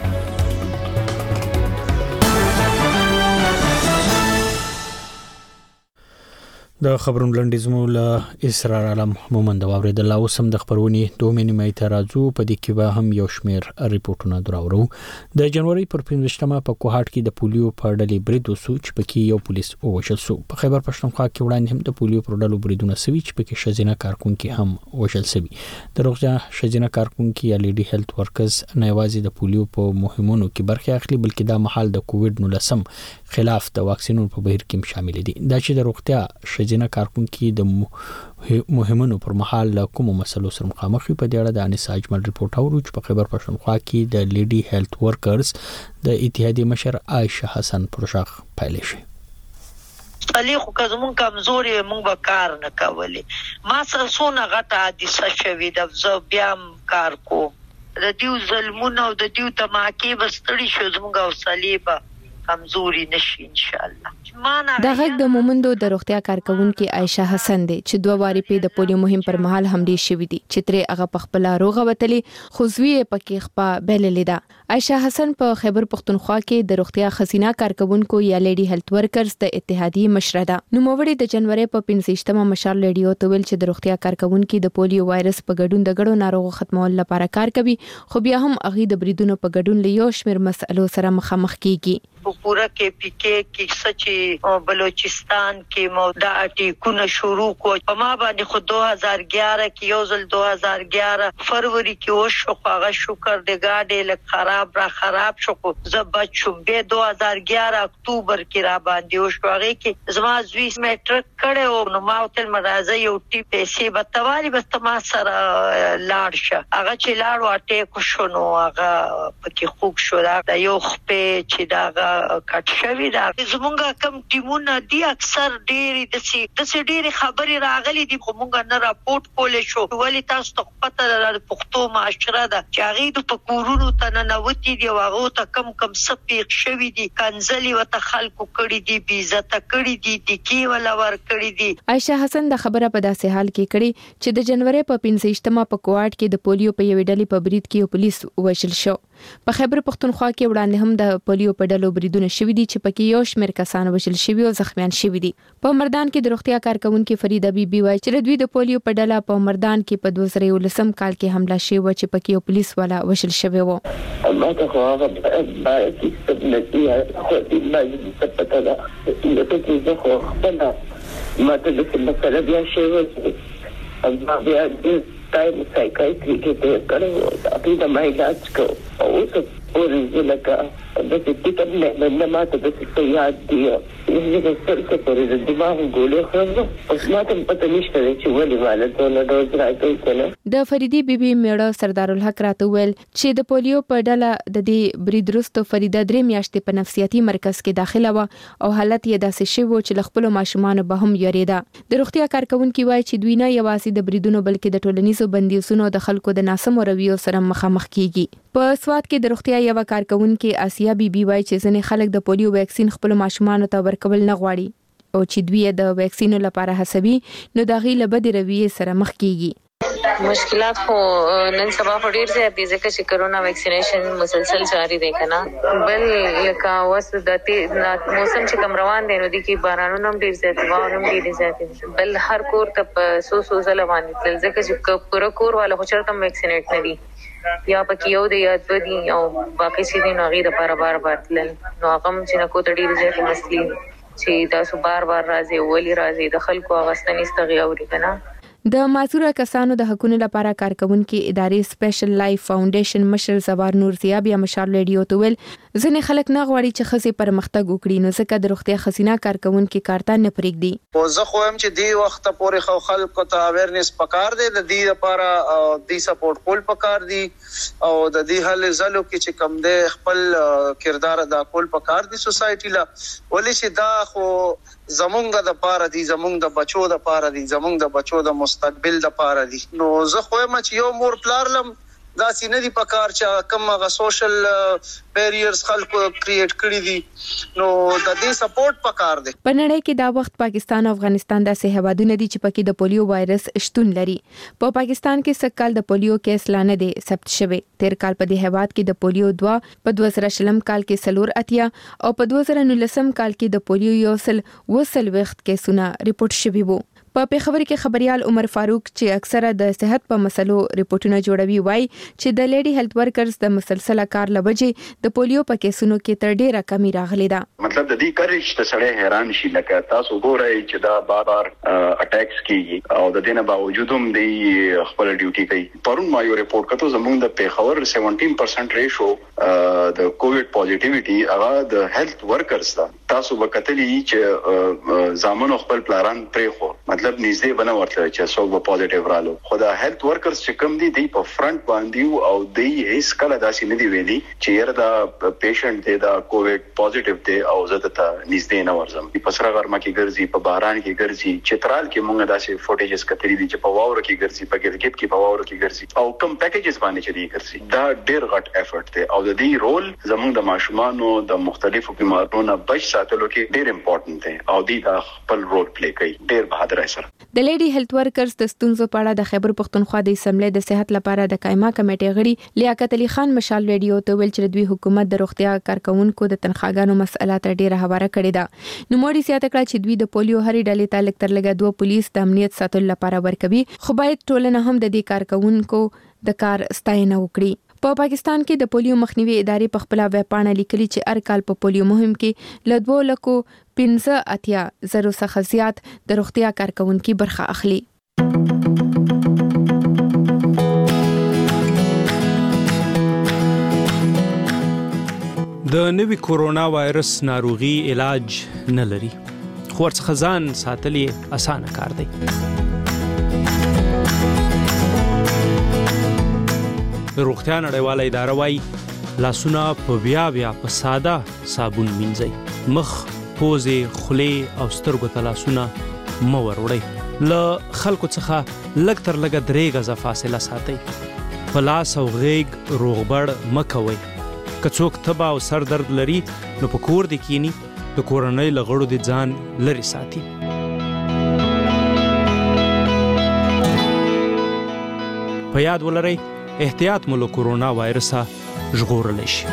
[SPEAKER 2] د خبرونو لنډیز مو له اسرار عالم مومند واوریدل او سم د خبرونې 2 مې اعتراضو په دې کې به هم یو شمیر ریپورتونه دراورو. د جنوري پر 15مه په کوهاټ کې د پولیو په ډلې برید وسو چې پکې یو پولیس ووژل شو. په خیبر پښتونخوا کې وړاندې هم د پولیو پر ډلو بریدونه سوي چې پکې شزینه کارکونکو هم وژل سوي. د روغتیا شزینه کارکونکو یا لیډي هیلث ورکرز نه یوازې د پولیو په مهمونو کې برخه اخلي بلکې دا مهال د کووډ 19 خلاف د واکسینونو په بهیر کې شامل دي. دا چې د روغتیا شزینه کارکونکو د مهمونو پر مهال له کومو مسلو سره مخامخ په دې اړه د انیس اجمل ریپورت اورو چې په خیبر پښتونخوا کې د لیډي هیلث ورکرز د اتحادیې مشر عائشه حسن پرشاخ پایله شي.
[SPEAKER 22] علي خو که زمون کمزوري مونږ به کار نه کولی. ما سره څونه غټه حادثه شوې ده زه بیا کار کوم. د دیو ظلمونه او د دیو تماکې به ستړي شو زمونږ حوصلې به کمزوري نشي ان شاء الله.
[SPEAKER 23] دا غږ د مومندو د روغتیا کارکونکو عائشه حسن دی چې 2 واري په د پولیو مهم پر مهال حملې شوې دي چې ترې هغه په خپل روغه وتلې خو زوی پکې خپه بللې ده. عائشه حسن په خیبر پښتونخوا کې د روغتیا خزینه کارکونکو یا لیډي هیلث ورکرز د اتحادیې مشره ده. نو موړي د جنوري په 15مه مشال لیډیو ته ویل چې د روغتیا کارکونکو د پولیو وایرس په ګډون د ګډو ناروغ ختمول لپاره کار کوي خو بیا هم هغه د بریدونو په ګډون له یو شمېر مسلو سره مخامخ کیږي.
[SPEAKER 22] په پورا کې پیکې کې سچي بلوچستان کې مو دا اټیکونه شروع کو په ما باندې خو 2011 کې یو ځل 2011 فروری کې وشو هغه شکر د ګاډې له خراب شو زبچ شو به 2011 اکتوبر کې را باندې وشو هغه کې زما زوی میټرک کړو نو ما تل مرزه یو ټی پیسې بتوالي بس ما سره لاړ شه هغه چې لاړو اټیک شو نو هغه پکې خوب شو دا یو خپې چې دا کټ شوی دا زمونږ کم ټیمونه دي اکثر ډېری د ډېری خبري راغلي دي خو مونږ نه راپورټ کولې شو ولی تاسو ته پته لري پښتو معاشره ده چې هغه د پکورونو ته نه وتی دی هغه ته کم سپیق شوی دي کنځلي وته خلکو کړي دي بي عزت کړي دي د کی ولا ور کړي دي
[SPEAKER 23] عائشہ حسن د خبره په داسې حال کې کړي چې د جنوري په 15مه په کوټ کې د پولیو په یوې ډلې په برید کې پولیس وژل شو په خیبر پختونخوا کې وړاندې هم د پولیو په ډلو بریدونه شوې دي چې پکې یو شمېر کسان وژل شوي او زخمیان شوي دي په مردان کې د روغتیا کارکونکو فریده بیبي وایي چې دوی د پولیو په ډله په مردان کې په 2019 کال کې حمله شوی و چې پکې یو پولیس والا وژل شوی و
[SPEAKER 1] ما ته خو هغه باندې ستنه خو دې ما دې پته ده چې زه خو خپل ما ته د مسله بیا شوی اما بیا د ټایم سایکایټری کې ته کړو اپی د ما علاج کو او څه ورزه لکه د دې ټیټه نه ماته د څه یاد دی چې څه پرې د دماغ ګولې خو اوس ماته پته نشته چې ولې مالته نه ډوز راځي کنه
[SPEAKER 23] د فریدي بیبي میړه سردار الحق راته ویل چې د پولیو په ډله د دې برید وروسته فریده 3 میاشتې په نفسیاتي مرکز کې داخله و او حالت یې داسې شوی چې خپل ماشومان به هم یریده د روغتیا کارکونکو وایي چې دوی نه یوازې د بریدونو بلکې د ټولنیزو بندیزونو د خلکو د ناسم رویو سره مخامخ کیږي په سواد کې د روغتیا یو کارکونکو آسیا بیبي وایي چې ځینې خلک د پولیو ویکسین خپل ماشومان ته ورکول نه غواړي او چې دوی د ویکسینو لپاره هڅوي نو د غي له بد رویې سره مخ کیږي
[SPEAKER 5] مشکلات خو نن سبا په ډیر ځای دي ځکه چې کرونا ویکسینیشن مسلسل جاری دی کنه بل لکه وس د موسم چې کم روان دی نو د کی بارانونو هم ډیر زیات وانه هم ډیر زیات بل هر کور ته په سو زله باندې ځکه چې پوره کور والا خو چرته ویکسینیټ نه دي یا پکې یو دی یا دوه دي او باقي چې دي نو غي د بار تلل نو هغه چې نه کو ته ډیر زیات مسلې چې تاسو بار راځي ولی راځي د خلکو اغستنې استغي اوري کنه
[SPEAKER 23] د معذوره کسانو د حقوقو لپاره کارکونکو ادارې سپیشل لایف فاونډیشن مشر زبار نور زیا بیا مشال ریډیو ته ویل ځنې خلک نه غواړي چې خزي پرمختګ وکړي نو ځکه د روغتیا خزینه کارکونکو کارته نه پرېږدي
[SPEAKER 9] او زه خو هم چې دی وخت پورې خو خلکو ته اویرنس پکار دی د دې لپاره دی سپورټ کول پکار دی او د دې حل زلو کې چې کم دی خپل کردار ادا کول پکار دی سوسایټي لا ولې چې دا خو زمونږ د پاره دي زمونږ د بچو د پاره دي زمونږ د بچو د مستقبل د پاره دي نو زه خو ما چې یو مور پلارلم دا سینې دی پکار چې کوم غا سوشل بیریرز خلکو کریټ کړی دي نو د دې سپورټ پکار دی
[SPEAKER 23] په نړۍ کې دا وخت پاکستان او افغانستان د هیوادونو دي چې پکې د پولیو وایرس شتون لري په پاکستان کې سکهال د پولیو کیس لانه دي ثبت شوه تیر کال په دې هیواد کې د پولیو 2 په 2000 کال کې سلور اتیا او په 2019 کال کې د پولیو یو وسل وخت کیسونه ریپورت شوي وو په پیښور کې خبريال عمر فاروق چې اکثره د صحت په مسلو ریپورتونه جوړوي وایي چې د لیډي هیلث ورکرز د مسلسله کار لوجې د پولیو په کیسونو کې تر ډیره کمی راغلي ده
[SPEAKER 24] مطلب د دې کریج ته سړی حیران شي لکه تاسو ګورئ چې دا بار اٹیکس کیږي او د دې نه باوجود هم دی خپل ډیوټي کوي پرون ما یو ریپورت کړو زموږ د پیښور 17% ریشو د کووډ پوزټیویټي هغه د هیلث ورکرز دا تاسو وکټلی چې زامنو خپل پلان پرې خو مطلب نږدې بنه ورته چې څوک به پوزټیو رالو خدا هیلث ورکرز چې کوم دي په فرنٹ باندې او دی هیڅ کله داسې نه دی ویلي چې یره دا پیشنټ دی دا کووډ پوزټیو دی او زه ته نږدې نه ورځم په سره غرمه کې ګرځي په باران کې ګرځي چترال کې مونږ داسې فوټیجز کتري دي چې په واورو کې ګرځي په ګلګت کې په واورو کې ګرځي او کم پیکیجز باندې چې دی ګرځي دا ډیر غټ افورت دی او د دې رول زموږ د ماشومانو د مختلفو بیمارونو بچ ساتلو کې ډیر امپورټنت دی او دی دا خپل رول پلی کوي ډیر بهادر
[SPEAKER 23] د لیډي هیلث ورکرز د ستونزو په اړه د خیبر پختونخوا د اسمبلی د صحت لپاره د قائمه کمیټې غړي لیاقت علي خان مشال ریډیو ته ویل چې دوی حکومت د روغتیا کارکونکو د تنخواګانو مسله ته ډیره حواله کړې ده نو موږ سیاته کړه چې دوی د پولیو هرې ډلې ته لکتر لګا 2 پولیس د امنیت ساتلو لپاره ورکوي خو باید ټولنه هم د دې کارکونکو د کار ستاینه وکړي په پاکستان کې د پولیو مخنیوي ادارې په خپل ویب پاڼه لیکلي چې هر کال په پولیو مهم کې له 2,15,000 څخه زیات د روغتیا کارکونکو برخه اخلي.
[SPEAKER 2] د نوي کورونا وایرس ناروغي علاج نه لري، خو ورڅخه ځان ساتل یې اسانه کار دی. روغتیا نړیواله اداره وايي لاسونه په بیا په ساده صابون مینځئ، مخ، پوزې، خولې او سترګو ته لاسونه مه وروړئ. له خلکو څخه لږ تر لږه 3 غزه فاصله ساتئ. په لاس او غیږ روغبړ مه کوئ. که څوک تبه او سر درد لري نو په کور دې کینی، د کورنۍ له غړو دې ځان لرې ساتي. په یاد ولرئ احتیاط مو له کورونا وایرسه ژغورلی شي.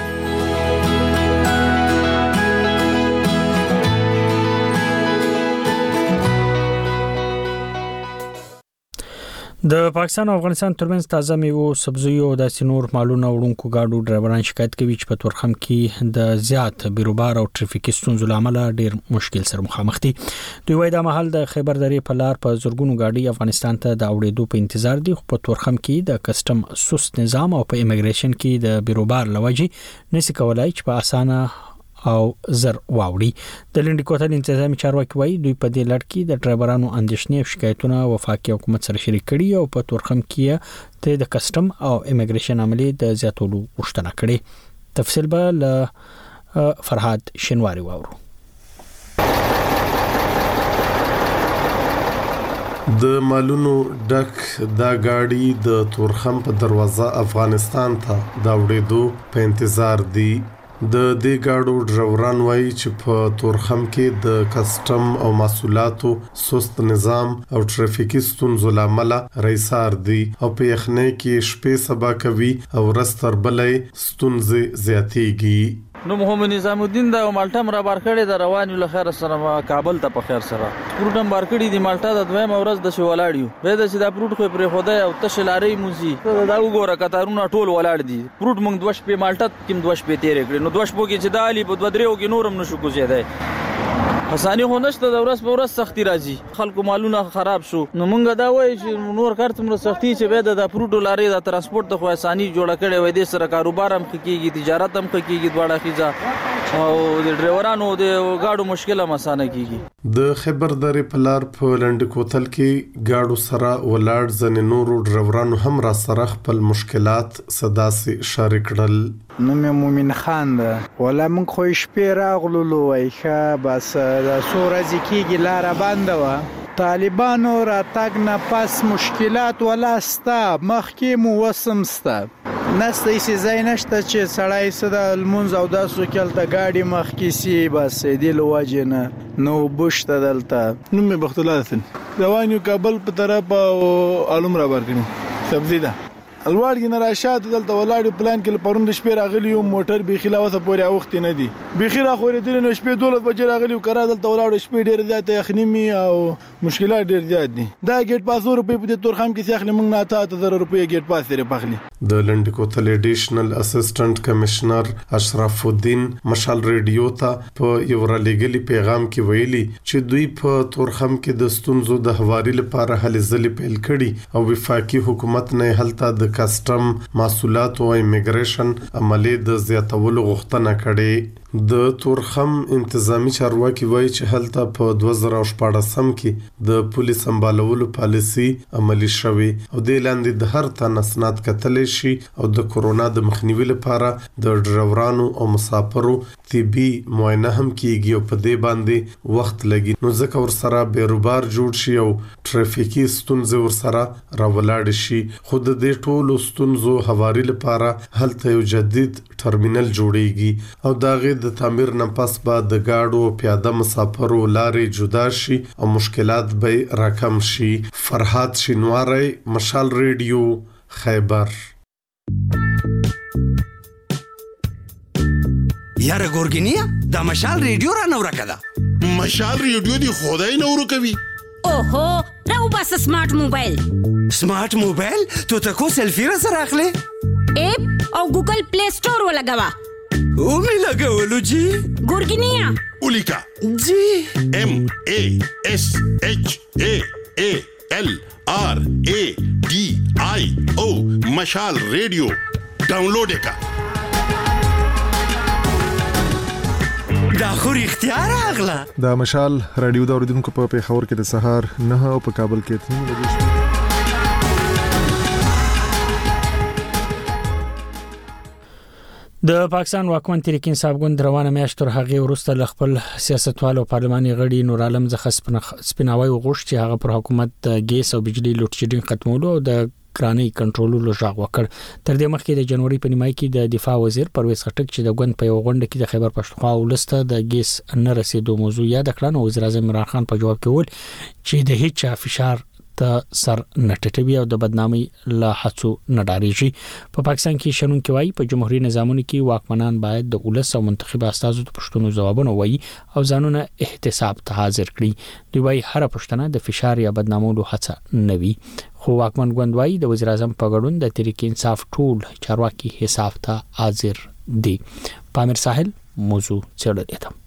[SPEAKER 2] د پاکستان او افغانستان ترمنځ تازه میوو، سبزیو او داسې نور مالونه وړونکو ګاډو ډرایوران شکایت کوي چې په تورخم کې د زیات بیروبار او ټریفیکي ستونزو له امله ډیر مشکل سره مخامخ دي. دوی وايي د مهال د خیبر درې په لار په زورګونو ګاډي افغانستان ته د اوړېدو په انتظار دي، خو په تورخم کې د کسټم سست نظام او په ایمیګریشن کې د بیروبار لوجي نشي کولای چې په اسانه او زر واوړي. د لنډی کوتل انتظامی چارواکي وايي دوی په دې لړ کې د ډرایورانو اندېښنې او شکایتونه وفاقي حکومت سره شریک کړي او په تورخم کې د کسټم او ایمیګریشن عملي د زیاتولو غوښتنه کړې. تفصیل به له فرهاد شینواری واورو.
[SPEAKER 8] د مالونو ډک دا گاډي د تورخم په دروازه افغانستان ته دا وړېدو په انتظار دي. د دې گاډو ډرایوران وایي چې په تورخم کې د کسټم او محصولاتو سست نظام او ټریفیکي ستونزو لامل رئیسار دي او په یخنۍ کې شپې سبا کوي او رستر بلې ستونزې زیاتېږي.
[SPEAKER 10] نو محمد نظام الدین دا مالټا مرابر کړي د روانو له خیر سره کابل ته په خیر سره پروټم بار کړي د مالټا د دویم ورځ د شو ولاړیو به د سیدا پروټ خو پر خدای او تشلاري موزي دا وګوره کتارونه ټول ولاړ دي. پروټ موږ 2 شپې مالټا کې 2 شپې تیرې کړې، نو 2 شپو کې چې دالي په 2 درو کې نورم نشو کوزي دی. حسانی خو نشته د ورځ په ورځ سختي راځي، خلکو مالونه خراب شو. نو مونږ دا وایي چې نور کار څومره سختي چې به د پروټو لارې د ترانسپورت د خو اساني جوړه کړي وای، د سره کاروبار هم کیږي، تجارت هم کیږي، دواړه خيزه او د ډرایورانو د گاډو مشکل هم اسانه کیږي.
[SPEAKER 8] د خیبر درې په لار په لنډ کوتل کې گاډو سره ولاړ ځنې نورو ډرایورانو هم را سره خپل مشکلات صدا سي شارک کړل.
[SPEAKER 11] نو مې مومن خان ده ولا من خو شپې راغلو وای ښه بس د سورځ کېږي لار بنده و طالبانو را تاګ نه پس مشکلات ولا ستا مخکې مو وسمسته نسته یې زینشته چې سړی سده المنز او داسو کېلته گاډي مخکې سی بس دی لواجه نه نو بوشته دلته.
[SPEAKER 12] نو مې بختالله حسن روانیو کابل په طرف علوم را برګنی سبزی ده الوار کې نراشات دلته ولاړ پلان کې پروند شپې راغلی یو موټر به خلاصه پورې وخت نه دی به خیره خورې دل نو شپې 12 بجې راغلی کرا دلته ولاړ شپې ډېر زیات یخنیمي او مشکلات ډېر زیات دي. دا ګیټ پاس روپې په تورخم کې ځخلې موږ نه تا 1000 روپې ګیټ پاس لري پخلی.
[SPEAKER 8] د لنډ کوتل ایډیشنل اسسټنټ کمشنر اشرف الدین مشال ریډیو ته په یو رالېګلی پیغام کې ویلي چې دوی په تورخم کې د ستونزو د هواري لپاره هلې ځلې پیل کړي او وفاقي حکومت نه هلته د کسټم محصولات او ایمیګریشن عملي د زیاتولو غوښتنه کړې. د تورخم انتظامی چارواکي وایي چې هلته په 2014 کې د پولیس سمبالولو پالیسي عملي شوه او د لاندې د هر تن اسناد کتلی شي او د کورونا د مخنیوي لپاره د ډرایورانو او مسافرو طبي معاینه هم کیږي او په دې باندې وخت لګي، نو ځکه ورسره بیروبار جوړ شي او ټریفیکي ستونزې ورسره راولاړ شي. خو د دې ټولو ستونزو هواري لپاره هلته یو جدید ټرمینل جوړیږي او داغه د تعمیر نه پس بعد د گاډو پیاده مسافرو لارې جدا شي او مشکلات به راکم شي. فرهاد شینواری مشال ریډیو خیبر.
[SPEAKER 25] یاره ګورګینیا دا مشال ریډیو را نو راکدا
[SPEAKER 26] مشال ریډیو دی خدای نو ورکوي.
[SPEAKER 27] اوهو راو بس سمارټ موبایل
[SPEAKER 25] تو تکو سلفی را سره اخلي
[SPEAKER 4] ایپ او ګوګل پلی سٹور ولګوا
[SPEAKER 25] او می لګولو جی
[SPEAKER 4] ګورګینیا
[SPEAKER 26] ولیکا
[SPEAKER 25] جی
[SPEAKER 26] MASHALRADIO مشال ریډیو ډاونلوډ کا
[SPEAKER 25] دا خو اختیار اغلا
[SPEAKER 6] دا مشال رادیو دا اوریدونکو په پیښور کې د سهار 9 او په کابل کې 3 بجې
[SPEAKER 2] د پاکستان واکمن تحریک انصاف ګوند روانه میاشت تر هغه وروسته ل خپل سیاستوالو پارلماني غړي نور عالم زخه سپیناوي وغوښتي هغه پر حکومت ګیس او بجلی لوډ شیډینګ ختمولو او د ګرانۍ کنټرولولو ژغ وکړ. تر دې مخکې د جنوري په نیمای کې د دفاع وزیر پرویز خټک چې د ګوند په یو غونډه کې د خیبر پښتونخوا ولسته د ګیس نه رسیدو موضوع یاد کړه. نو وزیر اعظم عمران خان په جواب کې وویل چې د هیڅ فشار ته سر نټټوي او د بدنامي له هڅو نه ډاریږي. په پاکستان کې شنن کې وایي په جمهوریت نظامونو کې واکمنان باید د ولس او منتخب استازو د پښتنو ځوابونه وایي او ځانونه احتساب ته حاضر کړي. دوی وایي هر پښتنه د فشار یا بدنامولو هڅه نه وي. خو واکمن ګوند وایي د وزیر اعظم په ګډون د تحریک انصاف ټول چارواکي حساب ته حاضر دي. پامیر ساحل موضوع څېړلې ده.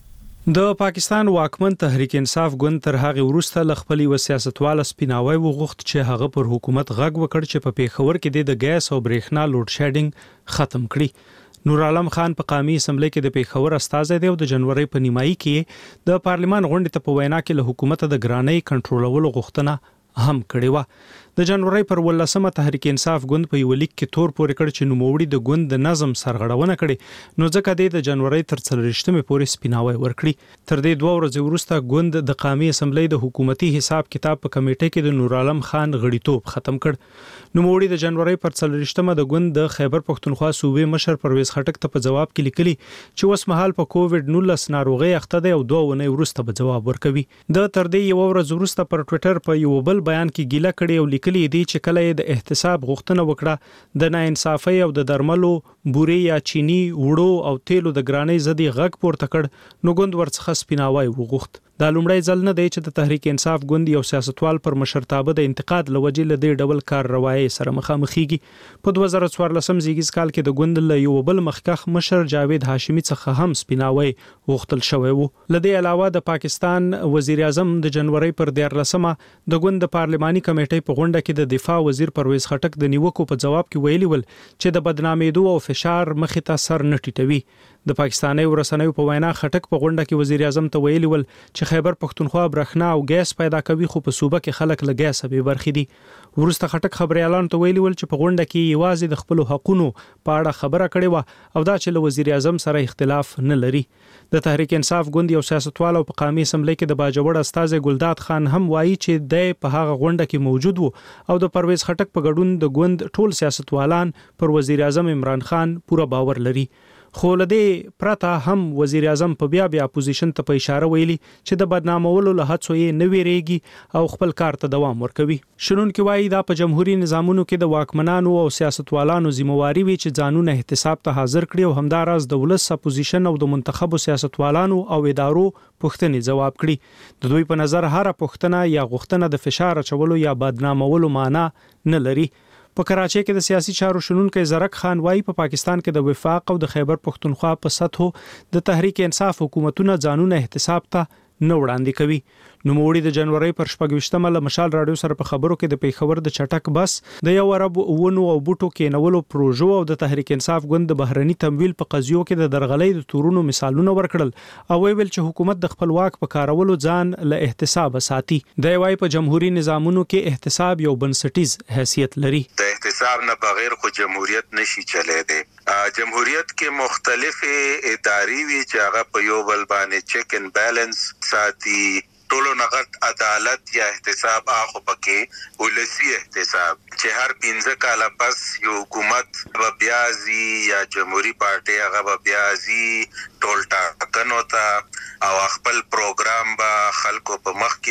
[SPEAKER 18] د پاکستان واکمن تحریک انصاف ګوند تر هغه وروسته ل خپل وسیاستوال سپیناوي وغوښت چې هغه پر حکومت غږ وکړ چې په پیښور کې د ګیس او برېښنا لوډ شیډینګ ختم کړي. نور عالم خان په قومي اسمبلی کې د پیښور استازی دی او د جنوري په نیمایي کې د پارلمان غونډې ته په وینا کې له حکومت د ګرانۍ کنټرولولو غوښتنه هم کړې و. د جنوري پر 18 تحریک انصاف ګوند په یو لیک کې تور پورې کړ چې نوموړي د ګوند د نظم سرغړونه کړې نو ځکه د جنوري تر 30مې پورې سپیناوي ورکړي. تر دې 2 ورځې وروسته ګوند د قومي اسمبلی د حکومتي حساب کتاب په کمیټه کې د نور عالم خان غړیتوب ختم کړ. نوموړي د جنوري پر 30مه د ګوند د خیبر پښتونخوا صوبې مشر پرویز خټک ته په جواب کې لیکلي چې اوس مهال په کووډ 19 ناروغي اخته دی او 2 ونې وروسته به جواب ورکوي. د تر دې یو ورځ وروسته پر ټوئیټر په یو بل بیان کې ګیله کړې او لیکلي دي چې کله د احتساب غوښتنه وکړه د ناانصافي او د درملو بوري یا چینی وړو او تیلو د ګرانۍ زدي غږ پورته کړ نو ګوند ورڅخه سپیناوي وغوښت. دا لومړی ځل نه دی چې د تحریک انصاف ګوند یو سیاستوال پر مشرتابه د انتقاد لوجې له دې ډول کار روایي سره مخامخېږي. په 2014 زیږیز کال کې د ګوند له یو بل مخکخ مشر جاوید هاشمی څخه هم سپیناوي غوښتل شوی وو. لدې علاوه د پاکستان وزیر اعظم د جنوري پر 14مه د ګوند د پارلماني کمیټې په غونډه کې د دفاع وزیر پرویز خټک د نیوکو په جواب کې ویلي ول چې د بدنامېدو او فشار مخې ته سر نه ټیټوي. د پاکستاني ورسنوي په وینا خټک په غونډه کې وزیر اعظم ته ویلي ول چې خیبر پښتونخوا برښنا او ګیس پیدا کوي خو په صوبه کې خلک له ګیس به برخې دي. ورسته خټک خبري اعلان ته ویلي ول چې په غونډه کې یوازې د خپل حقوقو په اړه خبره کړې و او دا چې له وزیر اعظم سره اختلاف نه لري. د تحریک انصاف ګوند یو سیاستوال او په قومي اسمبلی کې د باجوړ استاد ګلداد خان هم وایي چې د په هغه غونډه کې موجود وو او د پرویز خټک په ګډون د ګوند ټول سیاستوالان پر وزیر اعظم عمران خان پوره باور لري. خو لدې پرته هم وزیر اعظم په بیا اپوزیشن ته په اشاره ویلي چې د بدنامولو له هڅو یې نه ویریږي او خپل کار ته دوام ورکوي. شنن کې وایي دا په جمهوریت نظامونو کې د واکمنانو او سیاستوالانو ذمہواری وي چې ځانونه احتساب ته حاضر کړي او همداراز د ولس اپوزیشن او د منتخبو سیاستوالانو او ادارو پوښتنې جواب کړي. د دوی په نظر هر پوښتنه یا غوښتنه د فشار اچولو یا بدنامولو معنی نه لري. په کراچۍ کې د سیاسي چارو شنونکو زرک خان وایي په پاکستان کې د وفاق او د خیبر پښتونخوا په سطحو د تحریک انصاف حکومتونه ځانونه احتساب ته نه وړاندې کوي. نوموړي د جنوري پر 28مه له مشال رادیو سره په خبرو کې د پیښور د چټک بس د یو عرب ونو او بوټو کې نولو پروژو او د تحریک انصاف ګوند د بهرني تمویل په قضیو کې د درغلۍ د تورونو مثالونه ورکړل او ویل چې حکومت د خپل واک په کارولو ځان له احتساب ساتي. د وايي په جمهوریت نظامونو کې احتساب یو بنسټیز حیثیت لري.
[SPEAKER 13] د احتساب نه بغیر خو جمهوریت نشي چلے دی. جمهوریت کې مختلفه ادارې وی چې هغه په یو بل باندې چیک ان بیلنس ساتي. ټولو نغت عدالت یا احتساب اخو پکې ولسی احتساب چې هر 15 کال پس یو حکومت بیا یا جمهوریت پارټي هغه بیا ټول ټاکنو ته او خپل پروګرام با خلکو په مخ کې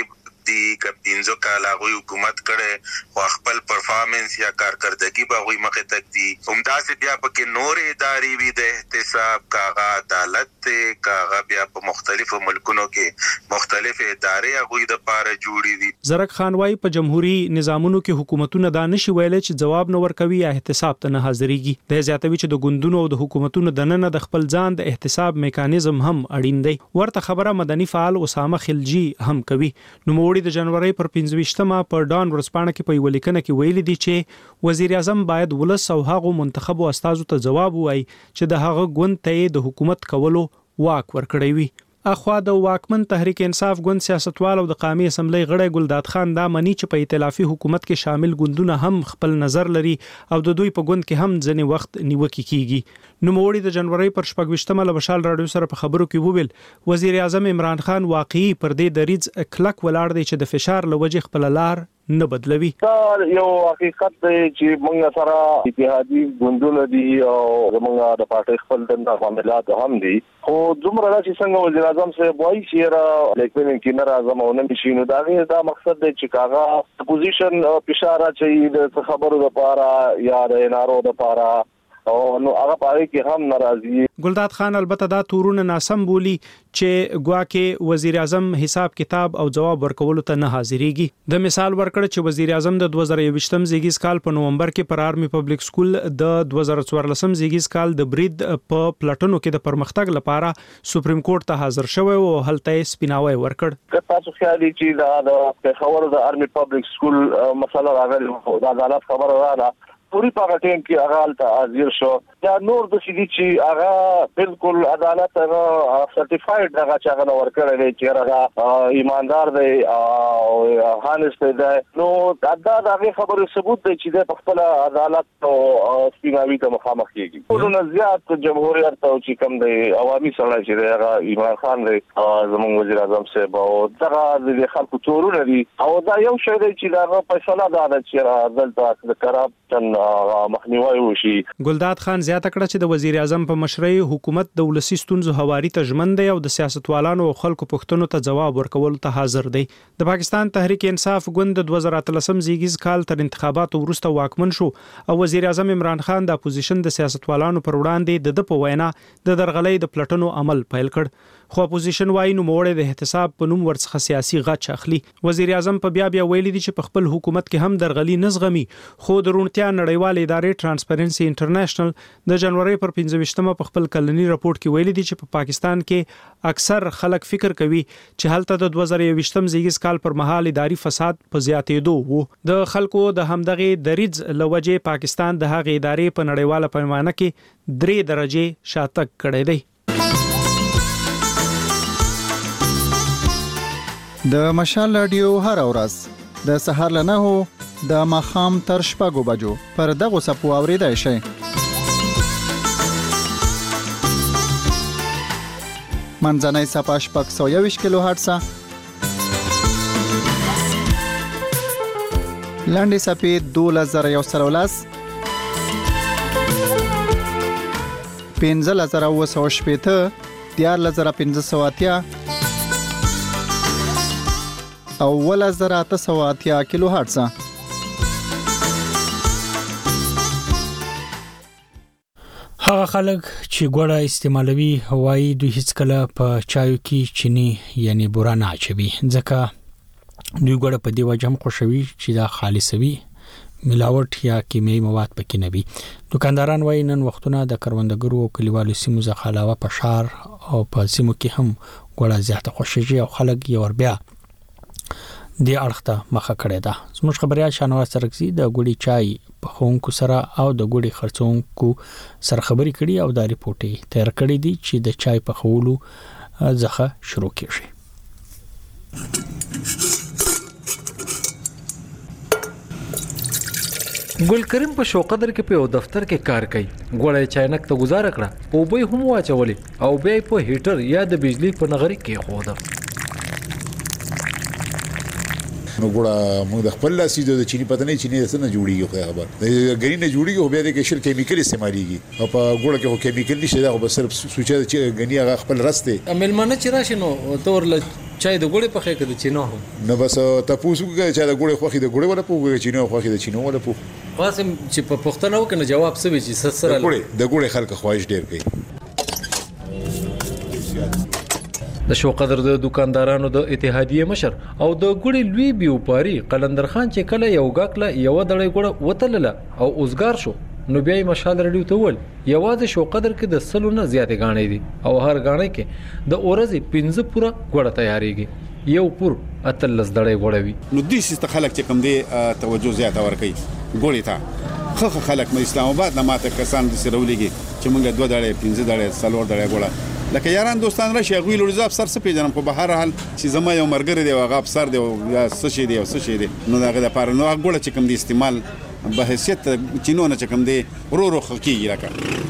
[SPEAKER 13] دی ک 15 کال هغه حکومت کړي خو خپل پرفارمنس یا کارکردګي به غوي مخه تک دي همدا سه بیا پکې نور اداري وي د احتساب کاغه عدالت ته کاغه بیا په مختلفو ملکونو کې مختلف ادارې هغه د پاره جوړي دي.
[SPEAKER 2] زرک خان وايي په جمهوریت نظامونو کې حکومتونه دا نشي ویلای چې جواب نه ورکوي یا احتساب ته نه حاضرېږي. د زیاتوي چې د ګوندونو او د حکومتونو د نن د خپل ځان د احتساب میکانیزم هم اړین دی. ورته خبره مدني فعال اسامه خلجی هم کوي. نو موړي د جنوري پر 25مه په ډان ورسپانه کې په ولیکنه کې ویل دي چې وزیر اعظم باید ولس او هغه منتخبو استازو ته جواب وایي چې د هغه ګوند ته د حکومت کولو واک ورکړی وي. اخوا د واکمن تحریک انصاف ګوند سیاستوال او د قومي اسمبلی غړی ګلداد خان دا منی چې په ائتلافي حکومت کې شامل ګوندونه هم خپل نظر لري او د دوی په ګوند کې هم ځنې وخت نیوکه کیږي. نو موړي د جنوري پر 26مه له بشال رادیو سره په خبرو کې وویل وزیر اعظم عمران خان واقعي پر دې دریز کلک ولاړ دی چې د فشار لوجه خپل لار نه بدلوي.
[SPEAKER 7] دا یو حقیقت دی چې موږ سره اتحادي ګوندونه دي او موږ د پارټي خپل د معاملات هم دي خو دومره چې څنګه وزیر اعظم سره وایي چې را لیکن کې نه راځم او نه شي نو دا مقصد دی چې کاغه پوزیشن فشار چې د خبرو لپاره یا د نارو لپاره او نو هغه پاره کې هم ناراضي.
[SPEAKER 2] ګلداد خان البته دا تورونه ناسم بولی چې ګواکه وزیر اعظم حساب کتاب او جواب ورکول ته نه حاضرېږي. د مثال ورکړ چې وزیر اعظم د 2023م زیږیز کال په نومبر کې پر آرمي پبلک سکول د 2014م زیږیز کال د برید په پلاتونو کې د پرمختګ لپاره سپریم کورټ ته حاضر شوی او هلته سپیناوي ورکړ.
[SPEAKER 7] تاسو خیالي چې د خبرو د آرمي پبلک سکول مسله راغلی د عدالت خبره راغله پوری پاګه ټیم کې هغه حالت حاضر شو دا نور د سړي چې هغه بالکل عدالت هغه سرټیفاید هغه چې هغه ورکړل دی چې هغه ایماندار دی او هانست دی نو دا هغه خبره ثبوت دی چې د خپل عدالت او سپیناوي ته مخامخ کیږي. ټولنه زیات جمهوریت او چې کوم دی عوامي سره چې هغه ایمان خان دی زموږ وزیر اعظم صاحب او دغه د خلکو تورونه دي او دا یو شی دی چې دا فیصله ده چې دلته د کرپشن مخنیوي وشي.
[SPEAKER 2] ګلداد خان زیاته کړه چې د وزیر اعظم په مشرۍ حکومت د ولسی ستونزو هواري ته ژمن دی او د سیاستوالانو او خلکو پښتنو ته جواب ورکول ته حاضر دی. د پاکستان تحریک انصاف ګوند د 2013 زیږیز کال تر انتخاباتو وروسته واکمن شو او وزیر اعظم عمران خان د اپوزیشن د سیاستوالانو پر وړاندې د په وینا د درغلۍ د پلټنو عمل پیل کړ خو اپوزیشن وايي نو موړې د احتساب په نوم ورڅخه سیاسي غچ اخلي. وزیر اعظم په بیا ویلي دي چې په خپل حکومت کې هم درغلي نزغمي خو د رونتیا نړیوال ادارې ټرانسپیرنسي انټرنیشنل د جنوري پر 15مه په خپل کلنی راپورټ کې ویلي دي چې په پاکستان کې اکثر خلک فکر کوي چې هلته د 2023م زیږیز کال پر مهال اداري فساد په زیاتېدو وو. د خلکو د همدغه دریز لوجه پاکستان د هغه ادارې په نړیواله پیمانه کې 3 درجه شاتګ کړی دی.
[SPEAKER 14] د مشال رادیو هر ورځ د سهار له 9 د ماخام تر 6 بجو پر دغه سپو اوریدای شي. منځنۍ صفه 621 کیلو هرتز لاندې صفه 2113 15980 14580 او 1880 کیلو هرتز.
[SPEAKER 2] هغه خلک چې ګوړه استعمالوي هوایي دوی هیڅ کله په چایو کې چینی یعنی بورا نه اچوي ځکه دوی ګوړه په دی وجه هم خوشوي چې دا خالصوي ملاوټ یا کیمیاوي مواد پکې نه وي. دکانداران وايي نن وختونه د کروندګرو او کلیوالو سیمو څخه علاوه په شهر او په سیمو کې هم ګوړه زیاته خوشيږي او خلک یې ور بیا دی اړخته مخه کړی دا. زموږ خبريال شانواز سرکزي د ګوړي چای په خونکو سره او د ګوړي خرڅونکو سره خبري کړي او دا ریپورټي تیار کړی دي چې د چای په خولو ځخه شروع کیږي.
[SPEAKER 16] ګل کریم په شوقدر کې په دفتر کې کار کوي. ګوړی چاینک ته گزاره کړه او به هم واچولې او بیا په هیټر یا د بجلی په نغري کې خوده.
[SPEAKER 17] نو ګوړه موږ د خپل لاسي د چيني پته نه چيني څنګه جوړیږي خو خبر د غري نه جوړیږي او بیا د کیشل کیمیکل استعماليږي او په ګوړه کې کیمیکل نشي دا خو صرف سوچه چې غني هغه خپل رسته
[SPEAKER 16] ملمنه چې راشي نو تور چای د ګوړې په خې کې د چینو هم
[SPEAKER 17] نو بس تاسو کې چې د ګوړې خوخي د ګوړې ولا پوګ چینو خوخي د چینو ولا پوګ
[SPEAKER 16] قاسم چې په پښتنو کې نه جواب سوي چې سره
[SPEAKER 17] د ګوړې خلک خواهش ډیر کوي.
[SPEAKER 16] د شو قدر د دکاندارانو د اتحادیه مشر او د ګوړې لوی بیوپاری قلندر خان چې کله یو غاکله یو دړې ګوړه وتلله او اوسګار شو نو بیا مشال رډیو ته ول یوازې شو قدر کې د سلو نه زیاتې غاڼې دي او هر غاڼې کې د اورزې 15 پورا ګوړه تیاریږي یو پور اتلس دړې ګوړوي.
[SPEAKER 3] نو دې سیست خلک چې کم دي توجه زیاته ور کوي ګوړې ته خو خلک مې اسلام آباد نه ماته کسان د سرولېږي چې موږ 2 دړې 15 دړې سلور دړې ګوړه لکه یاران دوستان راشي غوی لوري افسر څه پیژنم خو به هر حال چې زما یو مرګره دی او غاب افسر دی او څه شي دی او څه شي دی نو داغه د پاره نو ګوړه چې کوم دی استعمال به حیثیت چینو نه چې کوم دی ورو خلکیږي راکړه.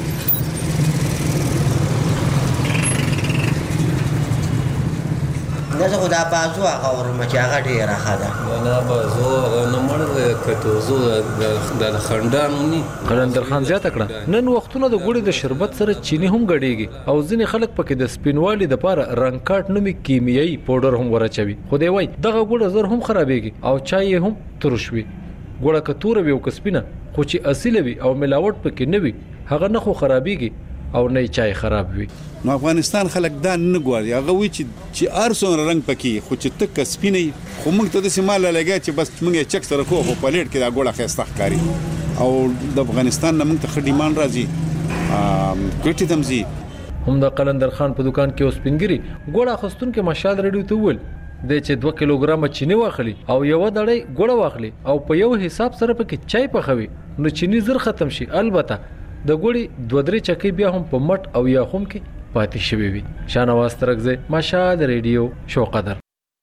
[SPEAKER 15] دا خو دا بازو هغه ورمه چې هغه ډیره ښه ده
[SPEAKER 16] نه بازو هغه نه مړ کته زو د خندانو ني قلندر خان زیاته کړه نن وختونه د ګوړې د شربت سره چینی هم غړېږي او ځینې خلک پکې د سپینوالي د پاره رنگ کاټ نومي کیمیاوي پاوډر هم ورچوي خو دی وای دغه ګوړه زر هم خرابېږي او چای هم ترشوي ګوړه کتور وي او کسبینه خو چې اصلي وي او ملاوت پکې نه وي هغه نه خو خرابېږي او نه چای خراب وي.
[SPEAKER 3] نو افغانستان خلک دا نه غواړي هغه وی چې ارسون رنگ پکې خو چې تک سپینې خو موږ ته د سیمال لګا چې بس موږ چک سره کو په پلیټ کې دا ګوړه خسته ښکاری او د افغانستان نه موږ ته خډیمان راځي ګټي تمزي
[SPEAKER 16] هم د قلندر خان په دکان کې اوس پنګري ګوړه خستون کې مشال رډیو ته ول د چې 2 کیلوګرام چینی واخلي او یو دړې ګوړه واخلي او په یو حساب سره پکې چای پخوي نو چینی زر ختم شي البته د ګوړې 2-3 چکی بیا هم په مټ او یا هم کې پاتې شوی وي. شانواز ترغزه مشال ریډیو شو قدر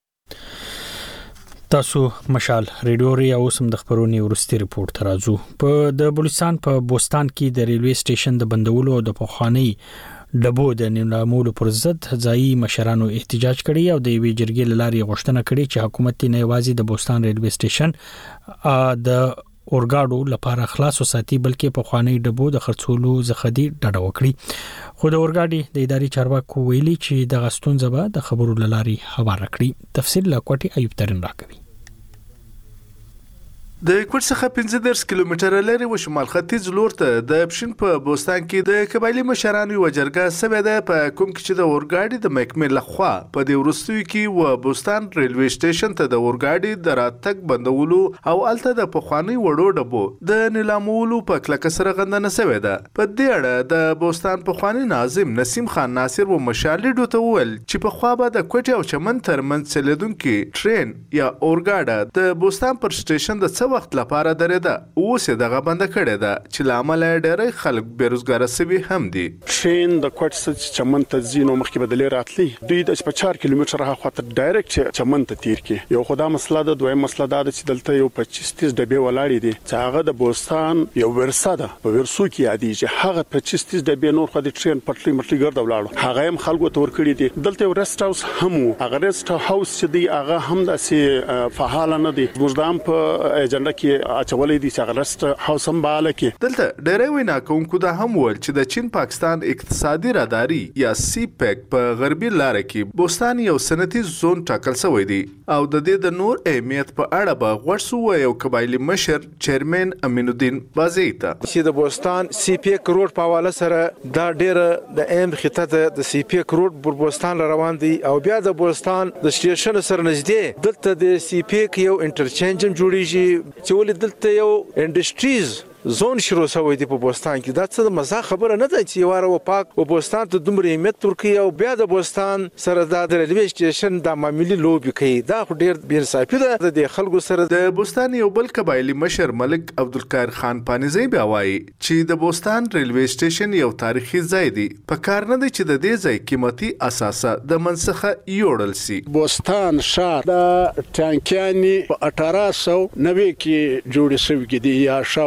[SPEAKER 2] تاسو مشال ریډیو ری او سم د خبرونې ورستي ریپورت ترازو په د بلوچستان په بوستان کې د ریلوي سټیشن د بندولو او د پخوانی ډبو د نیولو پر ضد ځایي مشرانو احتجاج کړي او د وی جرګې لاري غوښتنه کړي چې حکومت نه یوازې د بوستان ریلوي سټیشن د اورګاډو لپاره خلاص وساتي بلکې په خوانی ډبو د خرڅولو زخدي ډډه وکړي خو د اورګاډي د اداري چارواکو ویلي چې د غستون زبا د خبرو لاري حواله کړي. تفصیل لا کوټي ایوب ترين راکوي.
[SPEAKER 19] د کوټ څخه 15 کیلومتره لري و شمال ختیځ لور ته د پښین په بوستان کې د قبایلی مشرانو و جرګه سوي ده په کوم کې چې د اورګاډي د محکمې لخوا په دې ورستوي کې و بوستان ریلوي سټیشن ته د اورګاډي د راتګ بندولو او الته د پخوانی وړو ډبو د نیلامولو په کلکه سره غندنه سوي ده. په دې اړه د بوستان پخوانی ناظم نسیم خان ناصر و مشالډو ته وویل چې په خوا به د کوټ او چمن ترمنځ چلیدونکو ټرین یا اورګاډه د بوستان پر سټیشن د وخت لپاره درېده اوس دغه بند کړی ده چې لامل ډېری خلک بیروزګار سوي هم دي.
[SPEAKER 20] ټرین د کوټ څخه چمن ته ځینو مخکې بدلې راتلی دوی د 4 کیلومتره خاطر ډایرکټ چمن ته تیر کی یو خدا مسله ده دوی مسله ده چې دلته یو 25-30 ډبې ولاړې دي چې هغه د بوستان یو ورسا ده په ورسو کې یادي چې هغه 25-30 ډبې نور خو د ټرین پټلی مټلی ګرځاو ولاړو هغه هم خلکو ته ور کړی دي. دلته یو ریسټ هاوس هم هغه ریسټ هاوس چې دی هغه هم داسې فعال نه دي مزدام په اجنډا کې اچولې دي چې هغه ریسټ هاوس هم باله کې.
[SPEAKER 19] دلته ډېری وینا کوونکو دا هم ول چې د چین پاکستان اقتصادي راداري یا سی پیک په غربي لار کې بوستان یو صنعتي زون ټاکل شوی دی او د دې د نور اهمیت په اړه به غوښسو یو قبایلی مشر چیرمن امین الدین بازی ته
[SPEAKER 21] چې د بوستان سی پیک روډ په حواله سره دا ډېر د ایم خطه د سی پیک روډ پر بوستان روان دی او بیا د بوستان د سټیشن سره نږدې دلته د سی پیک یو انټرچینج جوړیږي چې ولې دلته یو انډستریز زون شروع شوی دی په بوستان کې. دا څه د مزه خبره نه ده چې یواره و پاک و بوستان ته دومره اهمیت ورکوي او بیا د بوستان سره د ریلوي سټیشن د معاملې لوبې کوي. دا خو ډېر بې انصافي ده د خلکو سره.
[SPEAKER 19] د بوستان یو بل قبایلی مشر ملک عبدالقاهر خان پانیزی بیا وایي چې د بوستان ریلوي سټیشن یو تاریخي ځای دی په کار نه دی چې د دې ځای قیمتي اساسه د منسخه یوړل سي.
[SPEAKER 20] بوستان ښار د ټانکیاني په 1890 کې جوړ شوی دی یا شاوخوا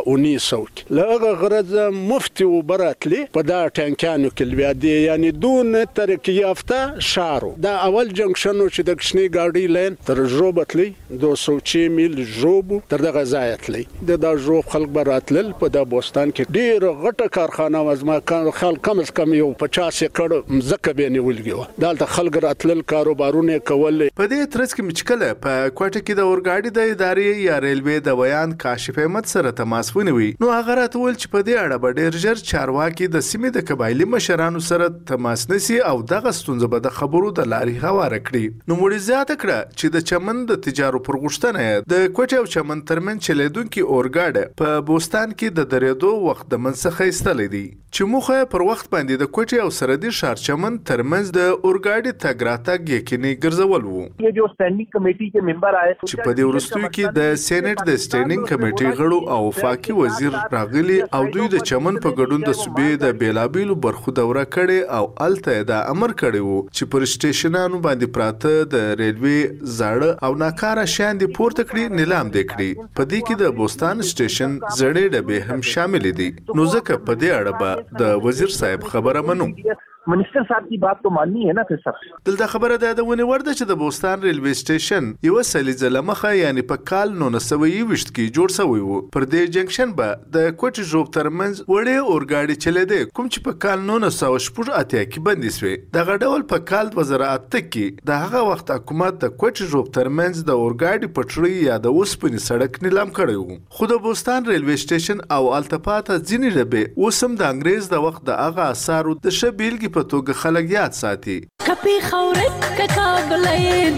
[SPEAKER 20] 1900 کې لغه غرض مفتي وبراتلی په دا ټانکانو کې بیا دی یعنی دون ترقی یافته شارو دا اول جنکشنو چې د کشنی گاډي لین تر جوبتلی 200 میل جوب تر دغه ځایتلی د جوب خلک براتل په د بوستان کې ډیر غټه کارخانه وزما خلک کم از کم یو 50 کړه مزکه به نیولګو دالته خلک راتل کاروبارونه کول
[SPEAKER 19] په دې ترڅ کې مچکله په کوټه کې د اورګاډي د ادارې یا ریلوې د بیان کاشف احمد سره تماس ونیوي نو هغه راتول چې په دې اړه به ډیر ژر چارواکي د سیمې د قبایلی مشرانو سره تماس نسی او دغه ستونزه به د خبرو د لارې هواره کړي نو مړي زیاته کړه چې د چمن د تجارو پر غوښتنه د کوټه او چمن ترمن چلیدونکو اورګاډي په بوستان کې د درېدو وخت د منسخه ایستلې دي چې موخه پر وخت باندې د کوټه او سردي شار چمن ترمنځ د اورګاډي تګ راتګ یقیني ګرځول وو
[SPEAKER 1] ये जो स्टैंडिंग कमेटी के मेंबर आए
[SPEAKER 19] چې په دې ورستوي کې د سېنات د سټینډینګ کمیټې غړو او وفاقي وزیر راغلي او دوی د چمن په ګډون د صوبې د بیلابیلو برخو دوره کړي او الته د امر کړي وو چې پر سټیشنانو باندې پراته د ریلوې زاړه او ناکاره شیان دي پورته کړي نیلام دي کړي په دې کې د بوستان سټیشن زړې ډبې هم شامل دي نو ځکه په دې اړه به د وزیر صاحب خبره منو
[SPEAKER 1] मिनिस्टर साहब की बात तो माननी है ना फिर सर
[SPEAKER 19] دلته خبره ده ونی ورده چې د بوستان ریلوی سټیشن یو سلیزه لمخه یعنی په کال 1920 کې جوړ شوی وو پر دې جنکشن به د کوټ جوب ترمنځ وړې اورګاډي چلیدې کوم چې په کال 1980 کې بندي شوی دغه ډول په کال 2008 کې د هغه وخت حکومت د کوټ جوب ترمنځ د اورګاډي پټړی یا د اوسپنې سړک نیلام کړی وو خو د بوستان ریلوی سټیشن او التپاته ځینې ډبې اوسم د انګريز د وخت د هغه اثارو د شبیلګي په توګه خلک یاد ساتي
[SPEAKER 5] کپی خورک ککابلې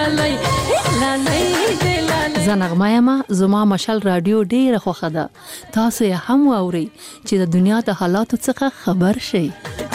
[SPEAKER 5] دلالې زنغمایما زما مشال رادیو ډیره خوخه ده تاسو هم اورئ چې د دنیا د حالاتو څخه خبر شئ